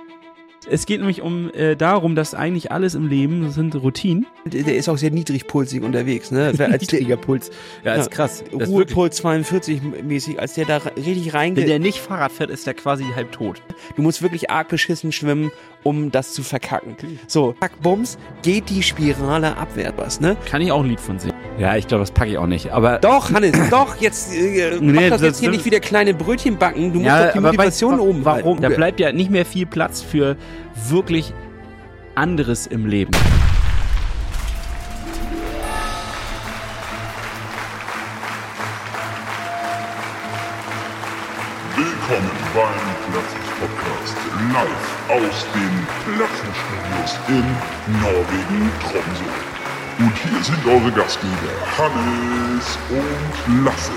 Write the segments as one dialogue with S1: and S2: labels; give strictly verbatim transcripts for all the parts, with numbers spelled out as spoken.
S1: Es geht nämlich um äh, darum, dass eigentlich alles im Leben sind Routinen.
S2: Der ist auch sehr niedrigpulsig unterwegs, ne?
S1: Niedriger Puls. Ja,
S2: ja,
S1: ist krass. Das
S2: Ruhepuls zweiundvierzig mäßig, als der da richtig reingeht.
S1: Wenn der nicht Fahrrad fährt, ist der quasi halb tot.
S2: Du musst wirklich arg beschissen schwimmen, um das zu verkacken. So, zack, bums, geht die Spirale abwärts, ne?
S1: Kann ich auch ein Lied von singen. Ja, ich glaube, das packe ich auch nicht. Aber
S2: doch, Hannes, doch, jetzt äh,
S1: nee,
S2: mach doch
S1: das,
S2: jetzt hier
S1: das,
S2: nicht wieder kleine Brötchen backen. Du musst
S1: ja,
S2: doch die Motivation
S1: weißt,
S2: oben
S1: warum?
S2: halten.
S1: Da bleibt ja nicht mehr viel Platz für wirklich anderes im Leben.
S3: Willkommen beim Plattfuß-Podcast, live aus den Plattfuß-Studios in Norwegen, Tromsø. Und hier sind eure Gastgeber Hannes und Lasse.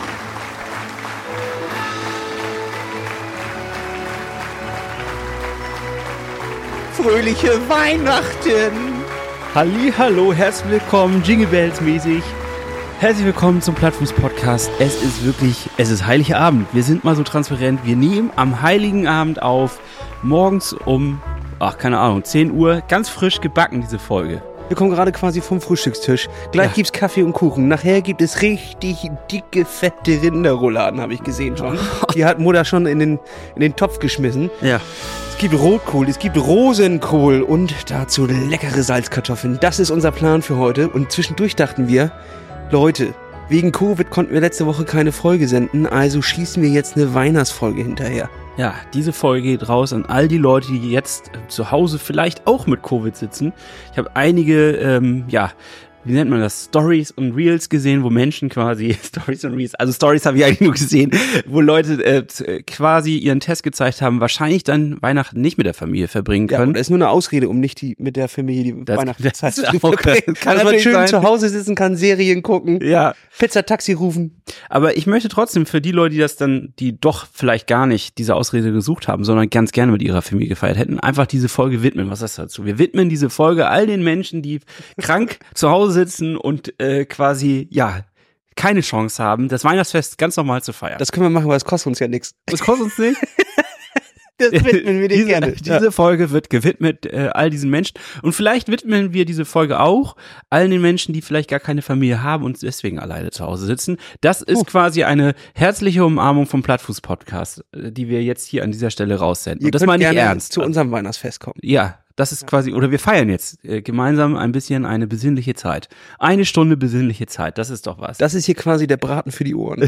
S2: Fröhliche Weihnachten!
S1: Halli, hallo, herzlich willkommen, Jingle Bells mäßig. Herzlich willkommen zum Plattfuß-Podcast. Es ist wirklich, es ist heiliger Abend. Wir sind mal so transparent. Wir nehmen am heiligen Abend auf, morgens um, ach keine Ahnung, zehn Uhr, ganz frisch gebacken diese Folge.
S2: Wir kommen gerade quasi vom Frühstückstisch. Gleich ja. Gibt's Kaffee und Kuchen. Nachher gibt es richtig dicke, fette Rinderrouladen, habe ich gesehen schon. Die hat Mutter schon in den, in den Topf geschmissen.
S1: Ja.
S2: Es gibt Rotkohl, es gibt Rosenkohl und dazu leckere Salzkartoffeln. Das ist unser Plan für heute. Und zwischendurch dachten wir, Leute, wegen Covid konnten wir letzte Woche keine Folge senden, also schießen wir jetzt eine Weihnachtsfolge hinterher.
S1: Ja, diese Folge geht raus an all die Leute, die jetzt zu Hause vielleicht auch mit Covid sitzen. Ich habe einige, ähm, ja, wie nennt man das, Stories und Reels gesehen, wo Menschen quasi, Stories und Reels, also Stories habe ich eigentlich nur gesehen, wo Leute äh, quasi ihren Test gezeigt haben, wahrscheinlich dann Weihnachten nicht mit der Familie verbringen können.
S2: Ja, das ist nur eine Ausrede, um nicht die mit der Familie die
S1: das,
S2: Weihnachtszeit
S1: das
S2: zu verbringen. Kann man schön sein. Zu Hause sitzen kann, Serien gucken,
S1: ja.
S2: Pizza Taxi rufen.
S1: Aber ich möchte trotzdem für die Leute, die das dann, die doch vielleicht gar nicht diese Ausrede gesucht haben, sondern ganz gerne mit ihrer Familie gefeiert hätten, einfach diese Folge widmen. Was ist dazu? Wir widmen diese Folge all den Menschen, die krank zu Hause sitzen und äh, quasi, ja, keine Chance haben, das Weihnachtsfest ganz normal zu feiern.
S2: Das können wir machen, weil es kostet uns ja nichts.
S1: Das kostet uns nicht?
S2: Das widmen wir dir
S1: diese,
S2: gerne.
S1: Diese Folge wird gewidmet äh, all diesen Menschen. Und vielleicht widmen wir diese Folge auch allen den Menschen, die vielleicht gar keine Familie haben und deswegen alleine zu Hause sitzen. Das ist oh. quasi eine herzliche Umarmung vom Plattfuß-Podcast, die wir jetzt hier an dieser Stelle raussenden.
S2: Ihr
S1: und das
S2: könnt
S1: meine ich
S2: gerne
S1: ernst.
S2: Zu unserem Weihnachtsfest kommen.
S1: Ja, das ist quasi, oder wir feiern jetzt äh, gemeinsam ein bisschen eine besinnliche Zeit. Eine Stunde besinnliche Zeit, das ist doch was.
S2: Das ist hier quasi der Braten für die Ohren.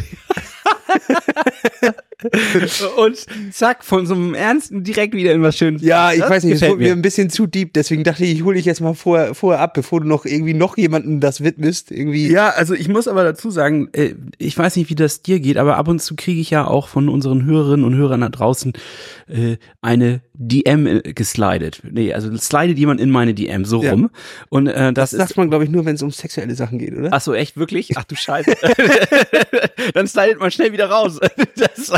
S1: Und zack, von so einem Ernsten direkt wieder in was Schönes.
S2: Ja, ich
S1: das
S2: weiß nicht, es wurde
S1: mir
S2: mir ein bisschen zu deep, deswegen dachte ich, ich hole dich jetzt mal vorher, vorher ab, bevor du noch irgendwie noch jemandem das widmest. Irgendwie.
S1: Ja, also ich muss aber dazu sagen, äh, ich weiß nicht, wie das dir geht, aber ab und zu kriege ich ja auch von unseren Hörerinnen und Hörern da draußen äh, eine D M geslidet. Nee, also slidet jemand in meine D M, so
S2: ja.
S1: rum. Und äh, das,
S2: das sagt man, glaube ich, nur, wenn es um sexuelle Sachen geht, oder?
S1: Ach so, echt, wirklich? Ach du Scheiße. Dann slidet man schnell wieder raus. Das,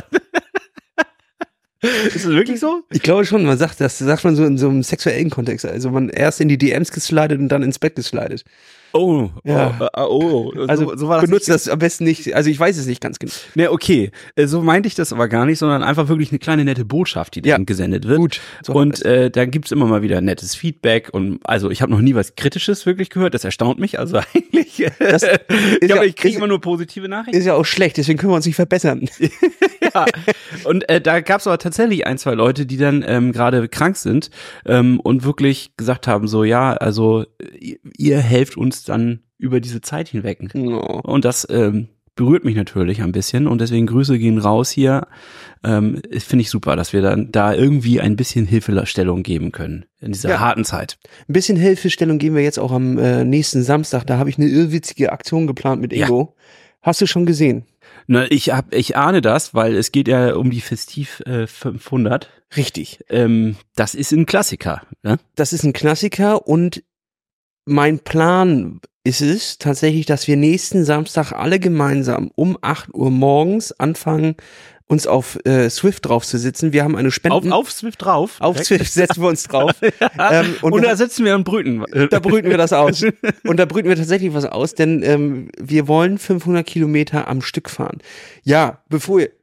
S1: ist das wirklich so?
S2: Ich glaube schon, man sagt das, sagt man so in so einem sexuellen Kontext. Also man erst in die D Ms geslidet und dann ins Bett geslidet.
S1: Oh,
S2: ja.
S1: oh, oh.
S2: Also
S1: so, so war das
S2: benutzt das am besten nicht, also ich weiß es nicht ganz genau.
S1: Ne, okay, so meinte ich das aber gar nicht, sondern einfach wirklich eine kleine nette Botschaft, die dann ja. gesendet wird.
S2: Gut.
S1: So und äh, da gibt's immer mal wieder nettes Feedback und also ich habe noch nie was Kritisches wirklich gehört, das erstaunt mich, also eigentlich, das ist ich, ja, ich kriege immer nur positive Nachrichten.
S2: Ist ja auch schlecht, deswegen können wir uns nicht verbessern.
S1: Ja, und äh, da gab's aber tatsächlich ein, zwei Leute, die dann ähm, gerade krank sind ähm, und wirklich gesagt haben, so ja, also ihr, ihr helft uns dann über diese Zeit hinweg.
S2: Oh.
S1: Und das ähm, berührt mich natürlich ein bisschen und deswegen Grüße gehen raus hier. Ähm, finde ich super, dass wir dann da irgendwie ein bisschen Hilfestellung geben können in dieser ja. harten Zeit.
S2: Ein bisschen Hilfestellung geben wir jetzt auch am äh, nächsten Samstag. Da habe ich eine irrwitzige Aktion geplant mit Ingo. Ja. Hast du schon gesehen?
S1: Na, ich hab, ich ahne das, weil es geht ja um die Festiv äh, fünfhundert.
S2: Richtig.
S1: Ähm, das ist ein Klassiker. Ne?
S2: Das ist ein Klassiker und mein Plan ist es tatsächlich, dass wir nächsten Samstag alle gemeinsam um acht Uhr morgens anfangen, uns auf äh, Swift drauf zu sitzen. Wir haben eine Spenden...
S1: Auf, auf Swift drauf?
S2: Auf
S1: Weg.
S2: Swift setzen wir uns drauf.
S1: ja. ähm, und, und da sitzen wir und brüten.
S2: Da brüten wir das aus. Und da brüten wir tatsächlich was aus, denn ähm, wir wollen fünfhundert Kilometer am Stück fahren. Ja, bevor ihr...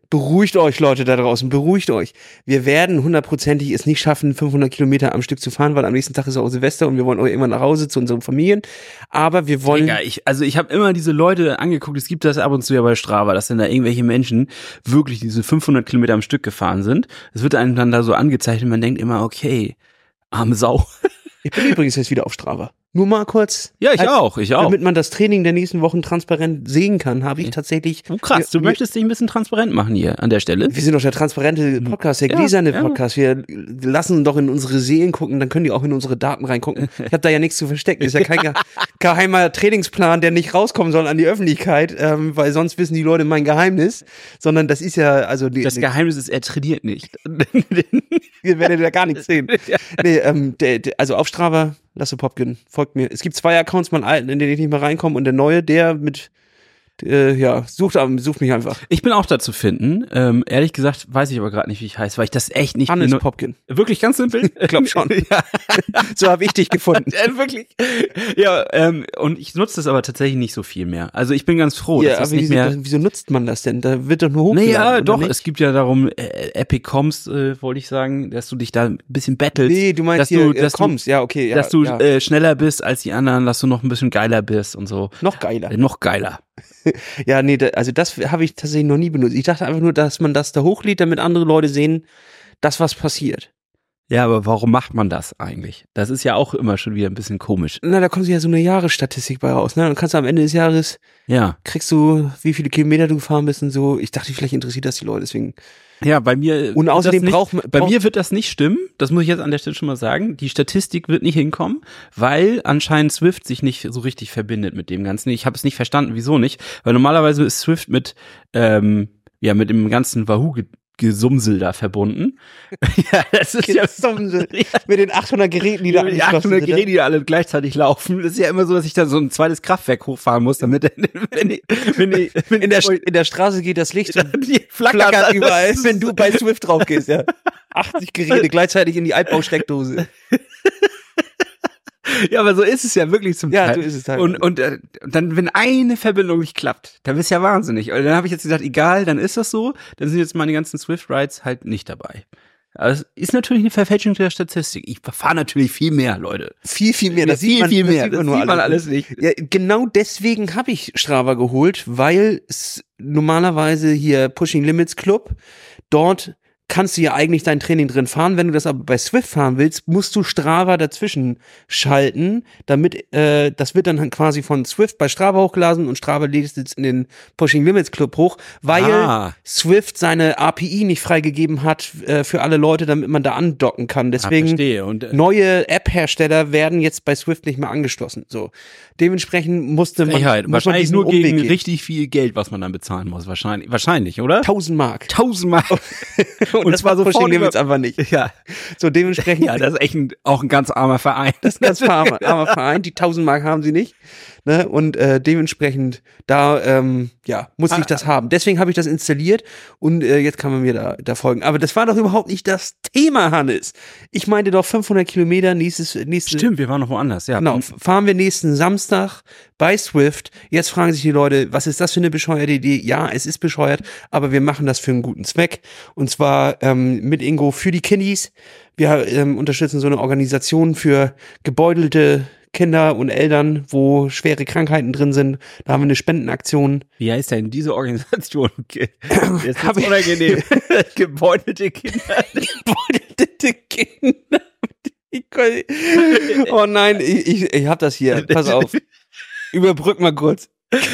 S2: Beruhigt euch, Leute da draußen, beruhigt euch. Wir werden hundertprozentig es nicht schaffen, fünfhundert Kilometer am Stück zu fahren, weil am nächsten Tag ist auch Silvester und wir wollen auch irgendwann nach Hause zu unseren Familien. Aber wir wollen...
S1: Digga, ich, also ich habe immer diese Leute angeguckt, es gibt das ab und zu ja bei Strava, dass dann da irgendwelche Menschen wirklich diese fünfhundert Kilometer am Stück gefahren sind. Es wird einem dann da so angezeichnet, man denkt immer, okay, arme Sau.
S2: Ich bin übrigens jetzt wieder auf Strava. Nur mal kurz.
S1: Ja, ich auch, ich auch.
S2: Damit man das Training der nächsten Wochen transparent sehen kann, habe ich tatsächlich...
S1: Oh, krass, du
S2: wir,
S1: möchtest dich ein bisschen transparent machen hier an der Stelle.
S2: Wir sind doch der transparente Podcast, der
S1: Ja,
S2: gläserne
S1: ja.
S2: Podcast. Wir lassen doch in unsere Seelen gucken, dann können die auch in unsere Daten reingucken. Ich habe da ja nichts zu verstecken. Das ist ja kein ge- geheimer Trainingsplan, der nicht rauskommen soll an die Öffentlichkeit, ähm, weil sonst wissen die Leute mein Geheimnis. Sondern das ist ja... also die,
S1: Das Geheimnis ist, er trainiert nicht.
S2: Ihr werdet ja gar nichts sehen. Nee, ähm, der, der, also auf Strava, Lasse Popkin, folgt mir. Es gibt zwei Accounts, meinen alten, in den ich nicht mehr reinkomme, und der neue, der mit, äh, ja, sucht, sucht mich einfach.
S1: Ich bin auch da zu finden. Ähm, ehrlich gesagt weiß ich aber gerade nicht, wie ich heiße, weil ich das echt nicht...
S2: Hannes
S1: beno-
S2: Popkin.
S1: Wirklich ganz simpel?
S2: Ich glaube schon.
S1: Ja.
S2: So habe ich dich gefunden.
S1: Ja, wirklich. Ja, ähm, und ich nutze das aber tatsächlich nicht so viel mehr. Also ich bin ganz froh,
S2: Ja,
S1: dass das
S2: aber
S1: nicht
S2: wieso,
S1: mehr...
S2: wieso nutzt man das denn? Da wird doch nur hochgeladen.
S1: Naja,
S2: oder
S1: doch,
S2: nicht?
S1: es gibt ja darum, äh, Epic Comms, äh, wollte ich sagen, dass du dich da ein bisschen battlest.
S2: Nee, du meinst
S1: dass
S2: hier,
S1: du,
S2: äh,
S1: dass
S2: kommst. Ja, okay. Ja,
S1: dass du
S2: ja.
S1: äh, schneller bist als die anderen, dass du noch ein bisschen geiler bist und so.
S2: Noch geiler.
S1: Äh, noch geiler.
S2: Ja, nee, da, also das habe ich tatsächlich noch nie benutzt. Ich dachte einfach nur, dass man das da hochlädt, damit andere Leute sehen, dass was passiert.
S1: Ja, aber warum macht man das eigentlich? Das ist ja auch immer schon wieder ein bisschen komisch.
S2: Na, da kommt ja so eine Jahresstatistik bei raus, ne? Dann kannst du am Ende des Jahres,
S1: Ja.
S2: kriegst du, wie viele Kilometer du gefahren bist und so. Ich dachte, vielleicht interessiert das die Leute, deswegen.
S1: Ja, bei mir.
S2: Und
S1: wird
S2: außerdem
S1: das nicht,
S2: braucht man-
S1: Bei
S2: braucht-
S1: mir wird das nicht stimmen. Das muss ich jetzt an der Stelle schon mal sagen. Die Statistik wird nicht hinkommen, weil anscheinend Swift sich nicht so richtig verbindet mit dem Ganzen. Ich habe es nicht verstanden, wieso nicht. Weil normalerweise ist Swift mit, ähm, ja, mit dem ganzen Wahoo ge- Gesumsel da verbunden. Ja, das ist ja
S2: Gesumsel. Mit den achthundert Geräten, die da
S1: die
S2: angeschlossen
S1: achthundert
S2: sind, ne?
S1: Geräte, die alle gleichzeitig laufen. Das ist ja immer so, dass ich da so ein zweites Kraftwerk hochfahren muss, damit wenn die, wenn die, wenn
S2: In der, in der Straße geht das Licht und
S1: die flackert,
S2: flackert
S1: alles.
S2: überall, wenn du bei Swift drauf gehst, ja. achtzig Geräte gleichzeitig in die Altbausteckdose.
S1: Ja, aber so ist es ja wirklich zum
S2: Ja,
S1: Teil.
S2: so ist es halt.
S1: Und, und äh, dann, wenn eine Verbindung nicht klappt, dann bist du ja wahnsinnig. Und dann habe ich jetzt gesagt, egal, dann ist das so. Dann sind jetzt meine ganzen Swift-Rides halt nicht dabei. Aber es ist natürlich eine Verfälschung der Statistik. Ich fahre natürlich viel mehr, Leute.
S2: Viel, viel mehr. Das
S1: viel,
S2: sieht man,
S1: viel mehr.
S2: Das sieht
S1: Das
S2: man, nur
S1: sieht man
S2: alles.
S1: alles nicht.
S2: Ja, genau deswegen habe ich Strava geholt, weil es normalerweise hier Pushing Limits Club, dort kannst du ja eigentlich dein Training drin fahren. Wenn du das aber bei Swift fahren willst, musst du Strava dazwischen schalten, damit, äh, das wird dann halt quasi von Swift bei Strava hochgeladen und Strava lädt es jetzt in den Pushing Limits Club hoch, weil
S1: Ah.
S2: Swift seine A P I nicht freigegeben hat äh, für alle Leute, damit man da andocken kann. Deswegen
S1: Ah, verstehe. Und, äh,
S2: neue App-Hersteller werden jetzt bei Swift nicht mehr angeschlossen. So, dementsprechend musste man,
S1: Frechheit.
S2: muss man
S1: Wahrscheinlich
S2: diesen
S1: nur gegen
S2: Umweg gehen.
S1: richtig viel Geld, was man dann bezahlen muss. Wahrscheinlich, wahrscheinlich, oder?
S2: tausend Mark.
S1: Tausendmal.
S2: Und, das war so Pushing Limits einfach nicht.
S1: Ja.
S2: So dementsprechend,
S1: Ja, das ist echt ein, auch ein ganz armer Verein.
S2: das ist ein ganz armer, armer Verein. Die tausend Mark haben sie nicht. Ne? Und äh, dementsprechend, da ähm, ja, muss ich das haben. Deswegen habe ich das installiert und äh, jetzt kann man mir da, da folgen. Aber das war doch überhaupt nicht das Thema, Hannes. Ich meinte doch fünfhundert Kilometer nächstes, nächstes
S1: Stimmt, wir waren noch woanders, ja.
S2: Genau, fahren wir nächsten Samstag bei Swift. Jetzt fragen sich die Leute, was ist das für eine bescheuerte Idee? Ja, es ist bescheuert, aber wir machen das für einen guten Zweck. Und zwar ähm, mit Ingo für die Kiddies. Wir ähm, unterstützen so eine Organisation für gebeutelte Kinder und Eltern, wo schwere Krankheiten drin sind. Da haben wir eine Spendenaktion.
S1: Wie heißt denn diese Organisation? Ge- Jetzt wird's unangenehm. Gebeutelte Kinder.
S2: Gebeutelte Kinder. Ich kann- Oh nein, ich, ich, ich hab das hier. Pass auf. Überbrück mal kurz.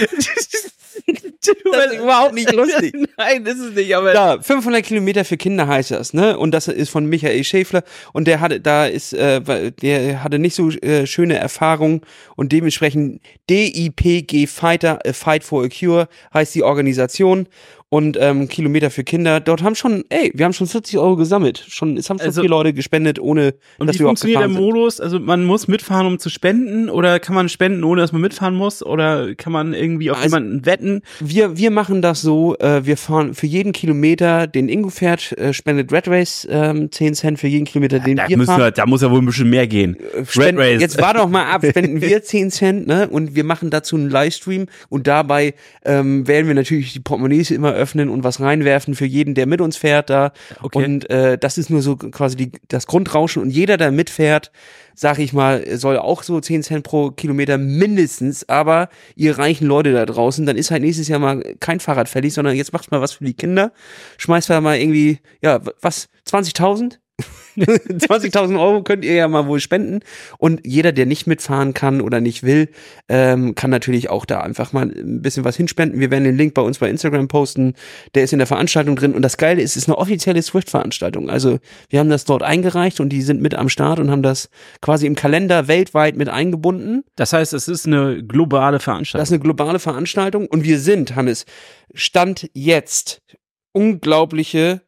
S2: Das ist überhaupt nicht lustig.
S1: Nein, das ist nicht, aber.
S2: Ja, fünfhundert Kilometer für Kinder heißt das, ne? Und das ist von Michael Schäfler und der hatte, da ist, äh, der hatte nicht so äh, schöne Erfahrungen und dementsprechend D I P G Fighter, a Fight for a Cure heißt die Organisation und ähm, Kilometer für Kinder. Dort haben schon, ey, wir haben schon vierzig Euro gesammelt. Schon, es haben schon
S1: Also-
S2: vier Leute gespendet, ohne
S1: Und
S2: dass
S1: wie
S2: wir überhaupt
S1: funktioniert der
S2: gefahren sind.
S1: Modus? Also man muss mitfahren, um zu spenden, oder kann man spenden, ohne dass man mitfahren muss? Oder kann man irgendwie auf
S2: Also-
S1: jemanden wetten?
S2: Wir, wir machen das so, äh, wir fahren für jeden Kilometer, den Ingo fährt, äh, spendet Red Race ähm, zehn Cent für jeden Kilometer, den
S1: Da,
S2: wir
S1: müssen
S2: fahren.
S1: wir, da muss ja wohl ein bisschen mehr gehen.
S2: Spenden,
S1: Red Race.
S2: Jetzt war doch mal ab, spenden wir zehn Cent, ne? Und wir machen dazu einen Livestream und dabei ähm, werden wir natürlich die Portemonnaies immer öffnen und was reinwerfen für jeden, der mit uns fährt da.
S1: Okay.
S2: Und äh, das ist nur so quasi die, das Grundrauschen. Und jeder, der mitfährt, sag ich mal, soll auch so zehn Cent pro Kilometer mindestens. Aber ihr reichen Leute da draußen, dann ist halt nächstes Jahr mal kein Fahrrad fällig, sondern jetzt macht mal was für die Kinder. Schmeißt da mal irgendwie, ja, was, zwanzigtausend? zwanzigtausend Euro könnt ihr ja mal wohl spenden. Und jeder, der nicht mitfahren kann oder nicht will, ähm, kann natürlich auch da einfach mal ein bisschen was hinspenden. Wir werden den Link bei uns bei Instagram posten. Der ist in der Veranstaltung drin. Und das Geile ist, es ist eine offizielle Swift-Veranstaltung. Also wir haben das dort eingereicht und die sind mit am Start und haben das quasi im Kalender weltweit mit eingebunden.
S1: Das heißt, es ist eine globale Veranstaltung.
S2: Das ist eine globale Veranstaltung. Und wir sind, Hannes, Stand jetzt unglaubliche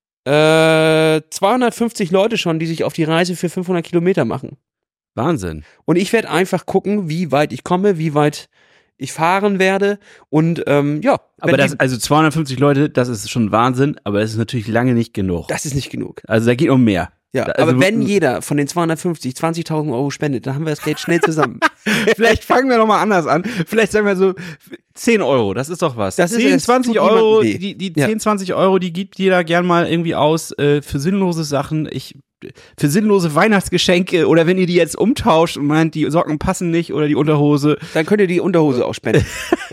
S2: Äh, zweihundertfünfzig Leute schon, die sich auf die Reise für fünfhundert Kilometer machen.
S1: Wahnsinn.
S2: Und ich werde einfach gucken, wie weit ich komme, wie weit ich fahren werde und ähm, ja.
S1: Aber das, also zweihundertfünfzig Leute, das ist schon Wahnsinn, aber es ist natürlich lange nicht genug.
S2: Das ist nicht genug.
S1: Also da geht um mehr.
S2: Ja,
S1: also,
S2: aber wenn jeder von den zweihundertfünfzig zwanzigtausend Euro spendet, dann haben wir das Geld schnell zusammen.
S1: Vielleicht fangen wir nochmal anders an. Vielleicht sagen wir so zehn Euro, das ist doch was.
S2: Das ist
S1: zehn, zwanzig Euro,
S2: weh.
S1: die, die
S2: Ja.
S1: zehn, zwanzig Euro, die gibt jeder gern mal irgendwie aus äh, für sinnlose Sachen. Ich für sinnlose Weihnachtsgeschenke oder wenn ihr die jetzt umtauscht und meint, die Socken passen nicht oder die Unterhose.
S2: Dann könnt ihr die Unterhose auch spenden.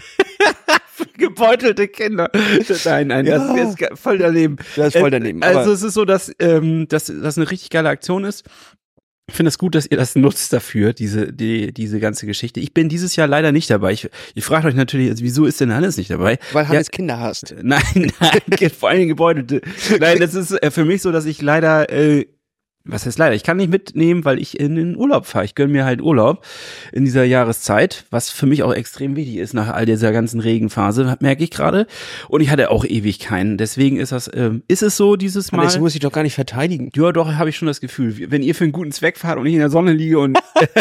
S1: Gebeutelte Kinder. Nein, nein,
S2: Ja.
S1: das ist jetzt voll daneben.
S2: Das ist voll daneben.
S1: Äh, Also
S2: aber
S1: es ist so, dass ähm, dass das eine richtig geile Aktion ist. Ich finde es gut, dass ihr das nutzt dafür, diese die, diese ganze Geschichte. Ich bin dieses Jahr leider nicht dabei. Ich, ihr fragt euch natürlich, also, wieso ist denn Hannes nicht dabei?
S2: weil Hannes
S1: Ja,
S2: Kinder hast.
S1: Nein, nein, vor allem Gebeutelte. Nein, das ist äh, für mich so, dass ich leider, äh, was heißt leider, ich kann nicht mitnehmen, weil ich in den Urlaub fahre. Ich gönne mir halt Urlaub in dieser Jahreszeit, was für mich auch extrem wichtig ist nach all dieser ganzen Regenphase, merke ich gerade. Und ich hatte auch ewig keinen. Deswegen ist das, ähm, ist es so dieses Mal.
S2: Hannes muss ich doch gar nicht verteidigen.
S1: Ja, doch, habe ich schon das Gefühl. Wenn ihr für einen guten Zweck fahrt und ich in der Sonne liege und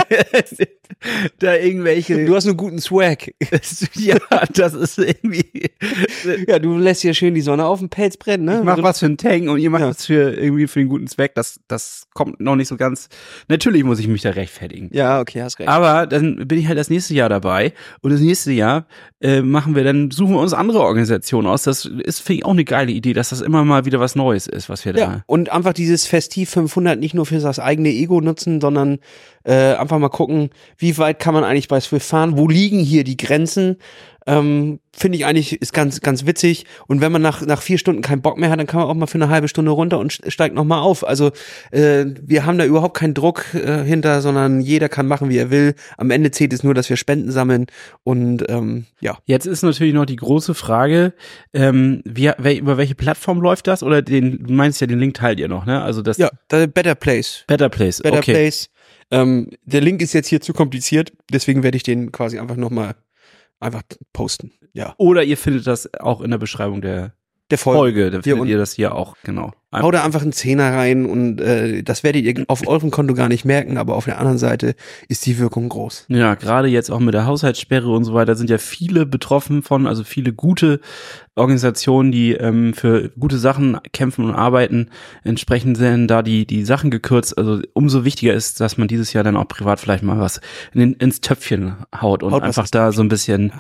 S1: da irgendwelche.
S2: Du hast einen guten Swag.
S1: Ja, das ist irgendwie.
S2: Ja, du lässt hier schön die Sonne auf dem Pelz brennen, ne?
S1: Ich mach was für einen Tank und ihr macht
S2: Ja.
S1: was für irgendwie für einen guten Zweck. Das, das kommt noch nicht so ganz. Natürlich muss ich mich da rechtfertigen.
S2: Ja, okay, hast recht.
S1: Aber dann bin ich halt das nächste Jahr dabei und das nächste Jahr äh, machen wir dann, suchen wir uns andere Organisationen aus. Das ist, finde ich, auch eine geile Idee, dass das immer mal wieder was Neues ist, was wir
S2: Ja,
S1: da.
S2: und einfach dieses Festiv fünfhundert nicht nur für das eigene Ego nutzen, sondern äh, einfach mal gucken, wie weit kann man eigentlich bei Swift fahren, wo liegen hier die Grenzen, ähm, finde ich eigentlich, ist ganz ganz witzig. Und wenn man nach nach vier Stunden keinen Bock mehr hat, dann kann man auch mal für eine halbe Stunde runter und steigt nochmal auf. Also äh, wir haben da überhaupt keinen Druck äh, hinter, sondern jeder kann machen, wie er will. Am Ende zählt es nur, dass wir Spenden sammeln und ähm, ja.
S1: Jetzt ist natürlich noch die große Frage, ähm, wie, wel, über welche Plattform läuft das? Oder den, du meinst ja, den Link teilt ihr noch, ne? Also das
S2: Ja, the Better Place.
S1: Better Place,
S2: Better
S1: okay.
S2: Place. Ähm, der Link ist jetzt hier zu kompliziert, deswegen werde ich den quasi einfach nochmal einfach posten. Ja.
S1: Oder ihr findet das auch in der Beschreibung der
S2: Der Folge.
S1: Folge, da
S2: Hier
S1: findet
S2: unten.
S1: ihr das hier auch, genau.
S2: Hau da einfach einen Zehner rein und äh, das werdet ihr auf eurem Konto gar nicht merken, aber auf der anderen Seite ist die Wirkung groß.
S1: Ja, gerade jetzt auch mit der Haushaltssperre und so weiter sind ja viele betroffen von, also viele gute Organisationen, die ähm, für gute Sachen kämpfen und arbeiten. Entsprechend sind da die die Sachen gekürzt. Also umso wichtiger ist, dass man dieses Jahr dann auch privat vielleicht mal was in den, ins Töpfchen haut und
S2: Haut was
S1: einfach
S2: ins
S1: da so ein bisschen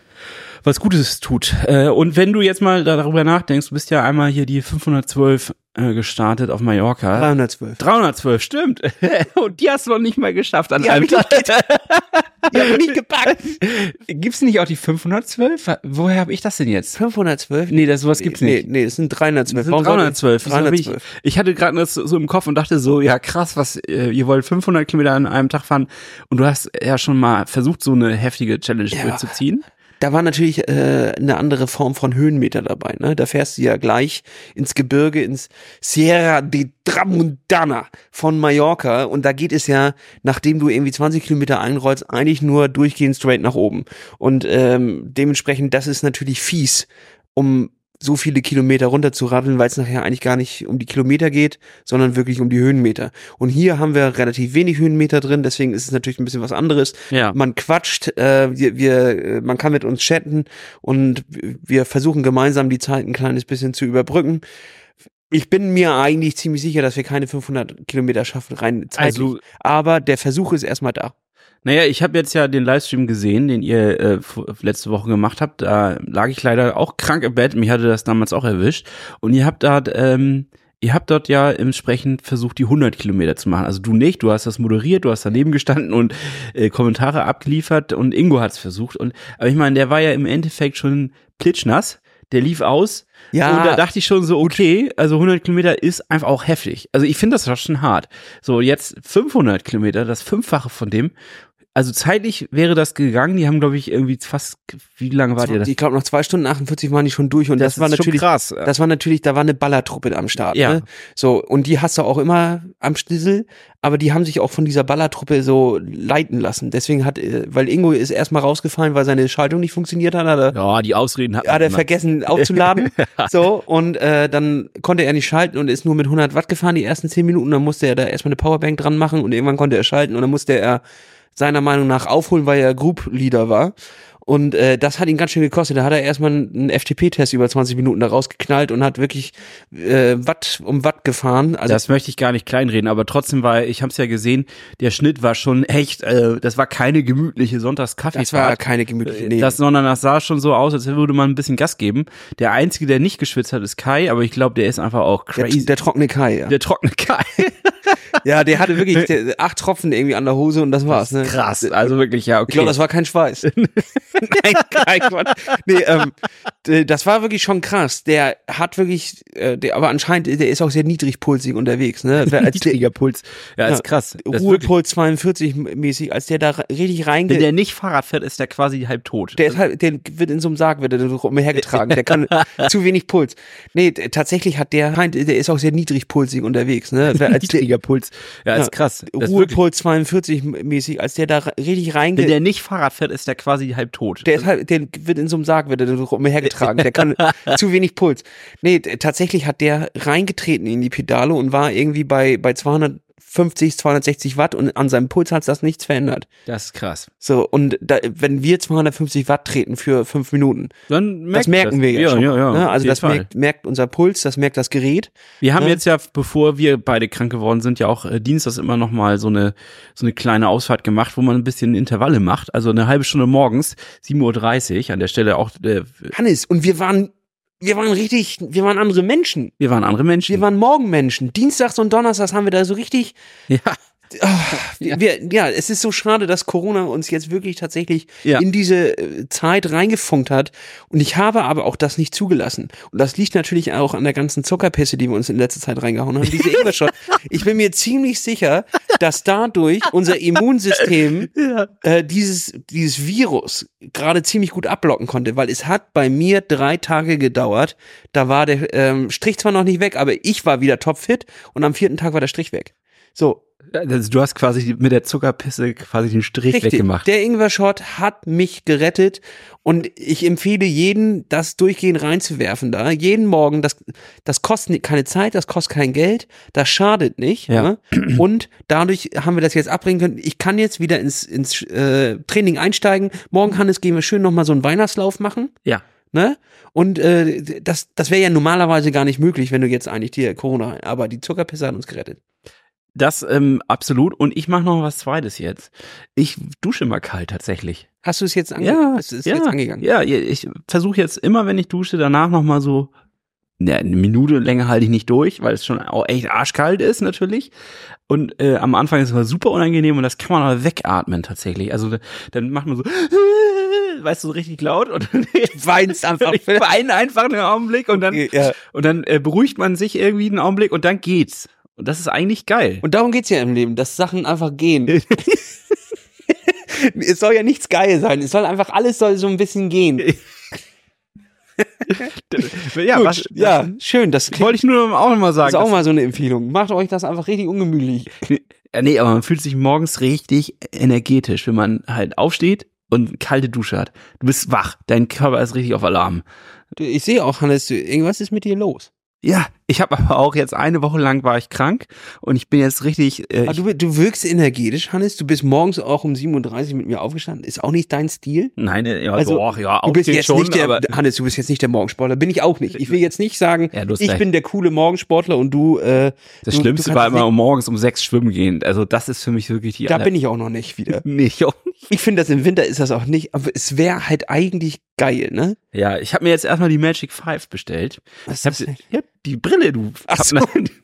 S1: was Gutes tut. Äh, und wenn du jetzt mal darüber nachdenkst, du bist ja einmal hier die fünfhundertzwölf äh, gestartet auf Mallorca.
S2: dreihundertzwölf.
S1: dreihundertzwölf, stimmt. Und die hast du noch nicht mal geschafft an
S2: Die hab
S1: einem
S2: ich nicht
S1: Tag.
S2: Die hab ich nicht gepackt.
S1: Gibt's nicht auch die fünfhundertzwölf? Woher habe ich das denn jetzt?
S2: fünfhundertzwölf?
S1: Nee, das sowas gibt's
S2: nee,
S1: nicht.
S2: Nee, es sind dreihundertzwölf.
S1: Das sind
S2: Warum sollte-
S1: dreihundertzwölf. Wieso hab Ich,
S2: dreihundertzwölf.
S1: ich hatte gerade das so im Kopf und dachte so, ja krass, was äh, ihr wollt fünfhundert Kilometer an einem Tag fahren und du hast ja schon mal versucht, so eine heftige Challenge
S2: Ja.
S1: durchzuziehen.
S2: Da war natürlich äh, eine andere Form von Höhenmeter dabei. Ne? Da fährst du ja gleich ins Gebirge, ins Sierra de Tramuntana von Mallorca. Und da geht es ja, nachdem du irgendwie zwanzig Kilometer einrollst, eigentlich nur durchgehend straight nach oben. Und ähm, dementsprechend, das ist natürlich fies, um so viele Kilometer runterzuradeln, weil es nachher eigentlich gar nicht um die Kilometer geht, sondern wirklich um die Höhenmeter. Und hier haben wir relativ wenig Höhenmeter drin, deswegen ist es natürlich ein bisschen was anderes.
S1: Ja.
S2: Man quatscht, äh, wir, wir, äh, man kann mit uns chatten und wir versuchen gemeinsam die Zeit ein kleines bisschen zu überbrücken. Ich bin mir eigentlich ziemlich sicher, dass wir keine fünfhundert Kilometer schaffen, rein zeitlich.
S1: Also-
S2: Aber der Versuch ist erstmal da.
S1: Naja, ich habe jetzt ja den Livestream gesehen, den ihr äh, letzte Woche gemacht habt. Da lag ich leider auch krank im Bett. Mich hatte das damals auch erwischt. Und ihr habt da, ähm, ihr habt dort ja entsprechend versucht, die hundert Kilometer zu machen. Also du nicht, du hast das moderiert, du hast daneben gestanden und äh, Kommentare abgeliefert und Ingo hat's versucht. Und aber ich meine, der war ja im Endeffekt schon plitschnass. Der lief aus.
S2: Ja.
S1: Und da dachte ich schon so, okay, also hundert Kilometer ist einfach auch heftig. Also ich finde das doch schon hart. So, jetzt fünfhundert Kilometer, das Fünffache von dem. Also zeitlich wäre das gegangen. Die haben, glaube ich, irgendwie fast, wie lange war ihr das?
S2: Ich glaube, nach zwei Stunden achtundvierzig waren die schon durch. Und das, das war
S1: ist
S2: natürlich
S1: schon krass.
S2: Das war natürlich, da war eine Ballertruppe am Start.
S1: Ja.
S2: Ne? So, und die hast du auch immer am Schlüssel. Aber die haben sich auch von dieser Ballertruppe so leiten lassen. Deswegen hat, weil Ingo ist erstmal rausgefallen, weil seine Schaltung nicht funktioniert hat. hat er,
S1: ja, die Ausreden hat,
S2: hat er vergessen aufzuladen. So, und äh, dann konnte er nicht schalten und ist nur mit hundert Watt gefahren die ersten zehn Minuten. Dann musste er da erstmal eine Powerbank dran machen und irgendwann konnte er schalten und dann musste er seiner Meinung nach aufholen, weil er Group Leader war. Und äh, das hat ihn ganz schön gekostet. Da hat er erstmal einen F T P-Test über zwanzig Minuten da rausgeknallt und hat wirklich äh, Watt um Watt gefahren. Also
S1: das möchte ich gar nicht kleinreden, aber trotzdem war, ich habe es ja gesehen, der Schnitt war schon echt, äh, das war keine gemütliche Sonntagskaffeefahrt.
S2: Das war keine gemütliche, nee.
S1: Das, sondern das sah schon so aus, als würde man ein bisschen Gas geben. Der Einzige, der nicht geschwitzt hat, ist Kai, aber ich glaube, der ist einfach auch crazy.
S2: Der, der trockene Kai, ja.
S1: Der trockene Kai.
S2: Ja, der hatte wirklich der, acht Tropfen irgendwie an der Hose und das war's. Ne?
S1: Krass, also wirklich, ja, okay.
S2: Ich glaube, das war kein Schweiß. Nein, kein Quatsch. Nee, ähm, das war wirklich schon krass. Der hat wirklich, äh, der, aber anscheinend, der ist auch sehr niedrigpulsig unterwegs. Ne? Als
S1: Niedriger Puls, ja, ist krass. Das
S2: Ruhepuls zweiundvierzig mäßig, als der da richtig reingeht.
S1: Wenn der nicht Fahrrad fährt, ist der quasi halb tot.
S2: Der, ist halt, der wird in so einem Sarg, wird er umhergetragen. Der kann zu wenig Puls. Nee, tatsächlich hat der, der ist auch sehr niedrigpulsig unterwegs. Ne? Als
S1: Niedriger Puls, ja, ist krass. Das
S2: Ruhepuls zweiundvierzig mäßig, als der da richtig reingeht.
S1: Wenn der nicht Fahrrad fährt, ist der quasi halb tot.
S2: Der ist halt, der wird in so einem Sarg, wird er umhergetragen. Der kann zu wenig Puls. Nee, tatsächlich hat der reingetreten in die Pedale und war irgendwie bei, bei zweihundertfünfzig, zweihundertsechzig Watt und an seinem Puls hat das nichts verändert.
S1: Das ist krass.
S2: So, und da, wenn wir zweihundertfünfzig Watt treten für fünf Minuten,
S1: dann merkt
S2: das merken
S1: das.
S2: wir jetzt
S1: ja,
S2: schon.
S1: Ja, ja,
S2: ne? Also das merkt, merkt unser Puls, das merkt das Gerät.
S1: Wir haben
S2: ne?
S1: jetzt ja, bevor wir beide krank geworden sind, ja auch äh, dienstags immer noch mal so eine so eine kleine Ausfahrt gemacht, wo man ein bisschen Intervalle macht. Also eine halbe Stunde morgens, sieben Uhr dreißig, an der Stelle auch. Äh,
S2: Hannes, und wir waren Wir waren richtig, wir waren andere Menschen.
S1: Wir waren andere Menschen.
S2: Wir waren Morgenmenschen. Dienstags und Donnerstags haben wir da so richtig.
S1: Ja.
S2: Oh, wir, wir, ja, es ist so schade, dass Corona uns jetzt wirklich tatsächlich
S1: ja.
S2: in diese äh, Zeit reingefunkt hat. Und ich habe aber auch das nicht zugelassen. Und das liegt natürlich auch an der ganzen Zuckerpisse, die wir uns in letzter Zeit reingehauen haben. Diese Ingwer-Shot. Ich bin mir ziemlich sicher, dass dadurch unser Immunsystem ja. äh, dieses, dieses Virus gerade ziemlich gut abblocken konnte. Weil es hat bei mir drei Tage gedauert. Da war der ähm, Strich zwar noch nicht weg, aber ich war wieder topfit. Und am vierten Tag war der Strich weg. So.
S1: Also du hast quasi mit der Zuckerpisse quasi den Strich
S2: Richtig.
S1: weggemacht.
S2: Der Ingwer-Shot hat mich gerettet und ich empfehle jeden, das durchgehend reinzuwerfen da. Jeden Morgen, das, das kostet keine Zeit, das kostet kein Geld, das schadet nicht.
S1: Ja.
S2: Ne? Und dadurch haben wir das jetzt abbringen können. Ich kann jetzt wieder ins, ins äh, Training einsteigen. Morgen, Hannes, gehen wir schön nochmal so einen Weihnachtslauf machen.
S1: Ja.
S2: Ne? Und äh, das, das wäre ja normalerweise gar nicht möglich, wenn du jetzt eigentlich dir Corona, aber die Zuckerpisse hat uns gerettet.
S1: Das ähm, absolut. Und ich mache noch was Zweites jetzt. Ich dusche mal kalt tatsächlich.
S2: Hast du es jetzt, ange-
S1: ja,
S2: ist es
S1: ja,
S2: jetzt angegangen?
S1: Ja, ich versuche jetzt immer, wenn ich dusche, danach noch mal so, ne, eine Minute länger halte ich nicht durch, weil es schon auch echt arschkalt ist natürlich. Und äh, am Anfang ist es immer super unangenehm und das kann man aber wegatmen tatsächlich. Also dann macht man so, weißt du, so richtig laut und dann
S2: weinst einfach.
S1: Ich weine einfach einen Augenblick und dann,
S2: ja.
S1: und dann äh, beruhigt man sich irgendwie einen Augenblick und dann geht's. Und das ist eigentlich geil.
S2: Und darum geht's ja im Leben, dass Sachen einfach gehen. Es soll ja nichts geil sein. Es soll einfach, alles soll so ein bisschen gehen.
S1: ja,
S2: Gut,
S1: was,
S2: ja, schön. Das klingt,
S1: wollte ich nur auch noch mal sagen.
S2: Das ist auch mal so eine Empfehlung. Macht euch das einfach richtig ungemütlich.
S1: Ja, nee, aber man fühlt sich morgens richtig energetisch, wenn man halt aufsteht und kalte Dusche hat. Du bist wach. Dein Körper ist richtig auf Alarm.
S2: Ich sehe auch, Hannes, irgendwas ist mit dir los.
S1: Ja, ich habe aber auch jetzt eine Woche lang war ich krank und ich bin jetzt richtig. Äh,
S2: Aber du, du wirkst energetisch, Hannes. Du bist morgens auch um sieben Uhr dreißig mit mir aufgestanden. Ist auch nicht dein Stil?
S1: Nein, ja,
S2: Also,
S1: doch, ja,
S2: du bist
S1: aufstehen
S2: jetzt
S1: schon,
S2: nicht der,
S1: aber
S2: Hannes, du bist jetzt nicht der Morgensportler. Bin ich auch nicht. Ich will jetzt nicht sagen,
S1: Ja, du hast
S2: ich
S1: recht.
S2: bin der coole Morgensportler und du. Äh,
S1: das
S2: du,
S1: Schlimmste
S2: du
S1: war
S2: kannst
S1: immer
S2: nicht,
S1: um morgens um sechs schwimmen gehen. Also das ist für mich wirklich die.
S2: Da
S1: aller-
S2: bin ich auch noch nicht wieder.
S1: nicht.
S2: Ich finde, das im Winter ist das auch nicht. Aber es wäre halt eigentlich geil, ne?
S1: Ja, ich habe mir jetzt erstmal die Magic Five bestellt.
S2: Was
S1: Ich hab,
S2: ist das denn?
S1: ja, die Brille, du.
S2: Ach so.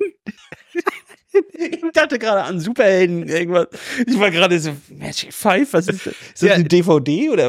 S2: Ich dachte gerade an Superhelden, irgendwas. Ich war gerade so, Magic Five, was ist das? Ist das
S1: Ja.
S2: eine D V D oder?